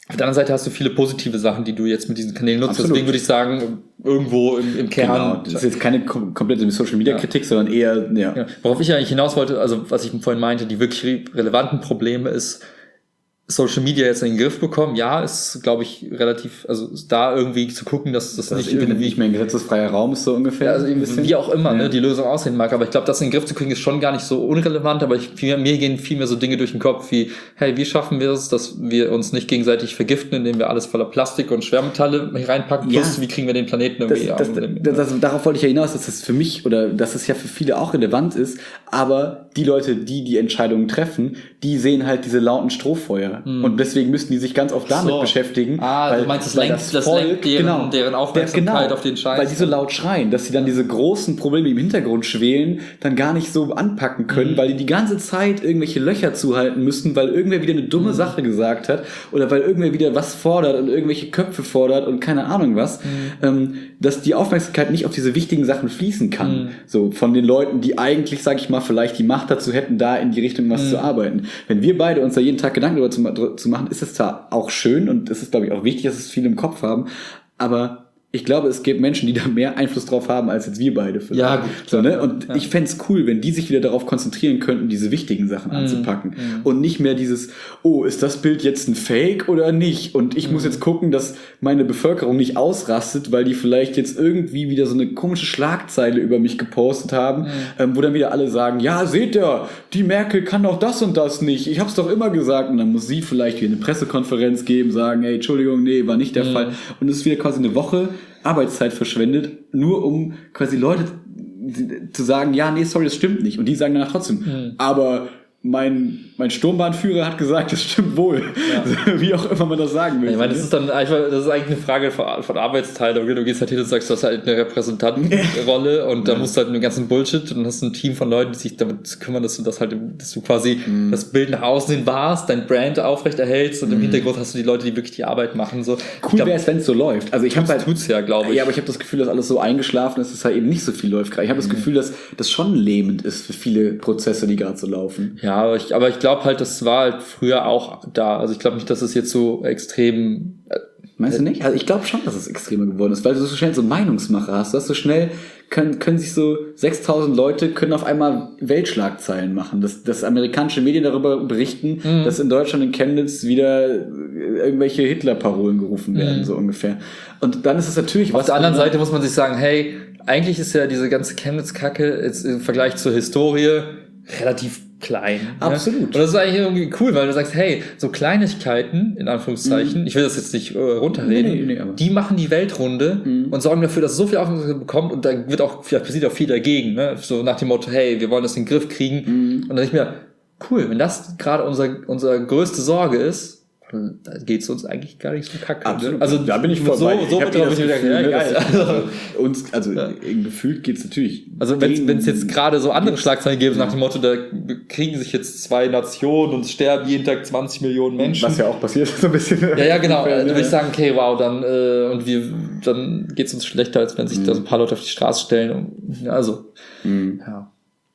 Auf der anderen Seite hast du viele positive Sachen, die du jetzt mit diesen Kanälen nutzt. Absolut. Deswegen würde ich sagen, irgendwo im, im Kern. Genau, das ist jetzt keine kom- komplette Social-Media-Kritik, ja. sondern eher, ja. ja. Worauf ich eigentlich hinaus wollte, also was ich vorhin meinte, die wirklich relevanten Probleme ist, Social Media jetzt in den Griff bekommen, ja, ist, glaube ich, relativ, also da irgendwie zu gucken, dass das, das nicht Internet irgendwie nicht mehr ein gesetzesfreier Raum ist, so ungefähr. Ja, also ein bisschen. Wie auch immer, ja. ne, die Lösung aussehen mag, aber ich glaube, das in den Griff zu kriegen, ist schon gar nicht so unrelevant, aber ich, mir, mir gehen viel mehr so Dinge durch den Kopf wie, hey, wie schaffen wir es, dass wir uns nicht gegenseitig vergiften, indem wir alles voller Plastik und Schwermetalle reinpacken, plus ja. wie kriegen wir den Planeten irgendwie das, das, das, das, das, darauf wollte ich ja hinaus, dass das für mich oder dass es ja für viele auch relevant ist, aber die Leute, die die Entscheidungen treffen, die sehen halt diese lauten Strohfeuer hm. und deswegen müssen die sich ganz oft damit so. beschäftigen. Ah, weil, du meinst, das weil lenkt, das das Volk, lenkt deren, genau, deren Aufmerksamkeit genau, auf den Scheiß. Weil die so laut schreien, dass sie dann diese großen Probleme, die im Hintergrund schwelen, dann gar nicht so anpacken können, mhm. weil die die ganze Zeit irgendwelche Löcher zuhalten müssen, weil irgendwer wieder eine dumme mhm. Sache gesagt hat oder weil irgendwer wieder was fordert und irgendwelche Köpfe fordert und keine Ahnung was, mhm. ähm, dass die Aufmerksamkeit nicht auf diese wichtigen Sachen fließen kann. Mhm. So von den Leuten, die eigentlich, sag ich mal, vielleicht die Macht dazu hätten, da in die Richtung was mhm. zu arbeiten. Wenn wir beide uns da jeden Tag Gedanken darüber zu, zu machen, ist es zwar auch schön und es ist, glaube ich, auch wichtig, dass es viele im Kopf haben, aber ich glaube, es gibt Menschen, die da mehr Einfluss drauf haben, als jetzt wir beide vielleicht. Ja, gut. So, ne? Und ja. ich fände es cool, wenn die sich wieder darauf konzentrieren könnten, diese wichtigen Sachen mm. anzupacken. Mm. Und nicht mehr dieses, oh, ist das Bild jetzt ein Fake oder nicht? Und ich mm. muss jetzt gucken, dass meine Bevölkerung nicht ausrastet, weil die vielleicht jetzt irgendwie wieder so eine komische Schlagzeile über mich gepostet haben, mm. ähm, wo dann wieder alle sagen, ja, seht ihr, die Merkel kann doch das und das nicht. Ich hab's doch immer gesagt. Und dann muss sie vielleicht wieder eine Pressekonferenz geben, sagen, hey, Entschuldigung, nee, war nicht der mm. Fall. Und es ist wieder quasi eine Woche Arbeitszeit verschwendet, nur um quasi Leute zu sagen, ja, nee, sorry, das stimmt nicht. Und die sagen danach trotzdem, mhm. aber mein, mein Sturmbahnführer hat gesagt, das stimmt wohl. Ja. Wie auch immer man das sagen will. Ich meine, das ist dann einfach, das ist eigentlich eine Frage von, von Arbeitsteilung. Du gehst halt hin und sagst, du hast halt eine Repräsentantenrolle und da ja. musst du halt einen ganzen Bullshit und hast ein Team von Leuten, die sich damit kümmern, dass du das halt, dass du quasi mhm. das Bild nach außen hin wahrst, dein Brand aufrecht erhältst und mhm. im Hintergrund hast du die Leute, die wirklich die Arbeit machen. So. Cool wäre es, wenn es so läuft. Also ich habe halt, tut's ja, glaube ich. Ja, aber ich habe das Gefühl, dass alles so eingeschlafen ist, dass halt eben nicht so viel läuft. Ich habe das mhm. Gefühl, dass das schon lähmend ist für viele Prozesse, die gerade so laufen. Ja, aber ich, aber ich glaube halt, das war halt früher auch da. Also ich glaube nicht, dass es jetzt so extrem... Äh, Meinst du nicht? Also ich glaube schon, dass es extremer geworden ist, weil du so schnell so Meinungsmacher hast. Du hast so schnell, können, können sich so sechstausend Leute können auf einmal Weltschlagzeilen machen. Dass, dass amerikanische Medien darüber berichten, mhm. dass in Deutschland in Chemnitz wieder irgendwelche Hitler-Parolen gerufen werden, mhm. so ungefähr. Und dann ist es natürlich... Auf was der anderen Seite muss man sich sagen, hey, eigentlich ist ja diese ganze Chemnitz-Kacke jetzt im Vergleich zur Historie relativ klein. Absolut. Ne? Und das ist eigentlich irgendwie cool, weil du sagst, hey, so Kleinigkeiten, in Anführungszeichen, mhm. ich will das jetzt nicht äh, runterreden, nee, nee, nee, die machen die Weltrunde mhm. und sorgen dafür, dass es so viel Aufmerksamkeit bekommt und da wird auch, vielleicht passiert auch viel dagegen, ne? So nach dem Motto, hey, wir wollen das in den Griff kriegen. Mhm. Und dann denke ich mir, cool, wenn das gerade unser, unsere größte Sorge ist, da geht's uns eigentlich gar nicht so kacke. Absolut. Also da bin ich voll so, bei. so ich mit drauf, ich wieder, ja, ne, geil. Also, uns, also ja. gefühlt geht's natürlich. Also wenn es jetzt gerade so andere Schlagzeilen gäbe, ja. nach dem Motto, da kriegen sich jetzt zwei Nationen und sterben jeden Tag zwanzig Millionen Menschen. Was ja auch passiert, so ein bisschen. Ja, ja, genau. Fall, dann würde ich sagen, okay, wow, dann äh, und wir, dann geht's uns schlechter, als wenn sich mhm. da so ein paar Leute auf die Straße stellen. Und, ja, also, mhm. ja.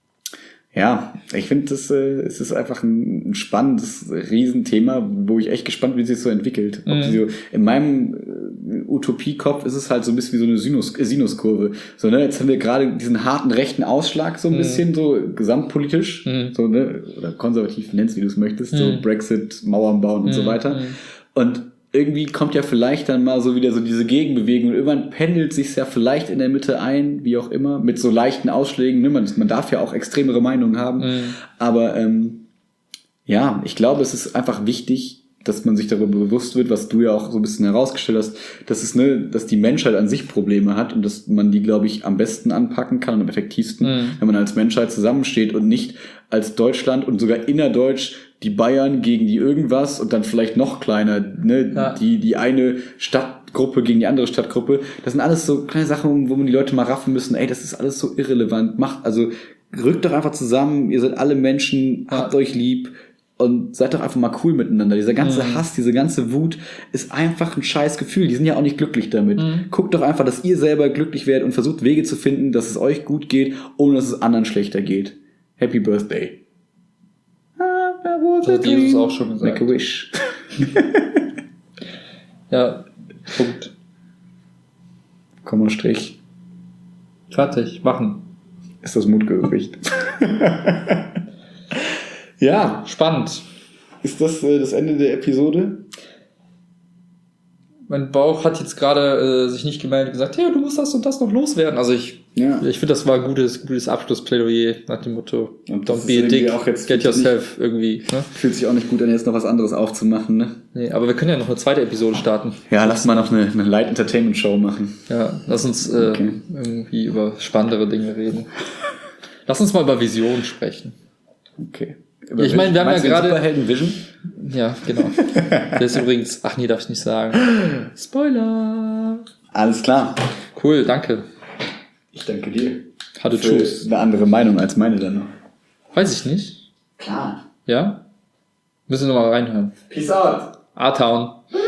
Ja, ich finde, das äh, es ist einfach ein, ein spannendes Riesenthema, wo ich echt gespannt bin, wie es sich so entwickelt. Ob Mhm. so, in meinem äh, Utopiekopf ist es halt so ein bisschen wie so eine Sinus, äh, Sinuskurve. So, ne, jetzt haben wir gerade diesen harten rechten Ausschlag so ein Mhm. bisschen, so gesamtpolitisch, Mhm. so, ne, oder konservativ, nenn's wie du es möchtest, Mhm. so Brexit, Mauern bauen und Mhm. so weiter. Mhm. Und irgendwie kommt ja vielleicht dann mal so wieder so diese Gegenbewegung und irgendwann pendelt sich's ja vielleicht in der Mitte ein, wie auch immer, mit so leichten Ausschlägen. Ne? Man, man darf ja auch extremere Meinungen haben, Mhm. aber ähm, ja, ich glaube, es ist einfach wichtig, dass man sich darüber bewusst wird, was du ja auch so ein bisschen herausgestellt hast, dass es ne, dass die Menschheit an sich Probleme hat und dass man die, glaube ich, am besten anpacken kann und am effektivsten, Mhm. wenn man als Menschheit zusammensteht und nicht als Deutschland und sogar innerdeutsch die Bayern gegen die irgendwas und dann vielleicht noch kleiner, ne, Ja. die die eine Stadtgruppe gegen die andere Stadtgruppe. Das sind alles so kleine Sachen, wo man die Leute mal raffen müssen. Ey, das ist alles so irrelevant. Macht also rückt doch einfach zusammen. Ihr seid alle Menschen, Ja. habt euch lieb. Und seid doch einfach mal cool miteinander. Dieser ganze Mhm. Hass, diese ganze Wut ist einfach ein scheiß Gefühl. Die sind ja auch nicht glücklich damit. Mhm. Guckt doch einfach, dass ihr selber glücklich werdet und versucht Wege zu finden, dass es euch gut geht, ohne dass es anderen schlechter geht. Happy Birthday. Das hat Jesus auch schon gesagt. Make a wish. Ja, Punkt. Komma, Strich. Fertig, machen. Ist das Mundgericht. Ja. Spannend. Ist das äh, das Ende der Episode? Mein Bauch hat jetzt gerade äh, sich nicht gemeldet und gesagt, hey, du musst das und das noch loswerden. Also ich, Ja. ich finde, das war ein gutes, gutes Abschlussplädoyer nach dem Motto, Und das don't ist be a irgendwie dick, auch jetzt get yourself irgendwie. Ne? Fühlt sich auch nicht gut an, jetzt noch was anderes aufzumachen, ne? Nee, aber wir können ja noch eine zweite Episode starten. Ja, lass mal noch eine, eine Light Entertainment Show machen. Ja, lass uns äh, Okay. irgendwie über spannendere Dinge reden. Lass uns mal über Vision sprechen. Okay. Ja, ich meine, wir haben ja Meinst du den gerade- Superhelden Vision? Ja, genau. Der ist übrigens, ach nee, darf ich nicht sagen. Spoiler. Alles klar. Cool, danke. Ich danke dir. Hatte Für Tschüss. eine andere Meinung als meine dann noch. Weiß ich nicht. Klar. Ja? Müssen wir noch mal reinhören. Peace out. A-Town.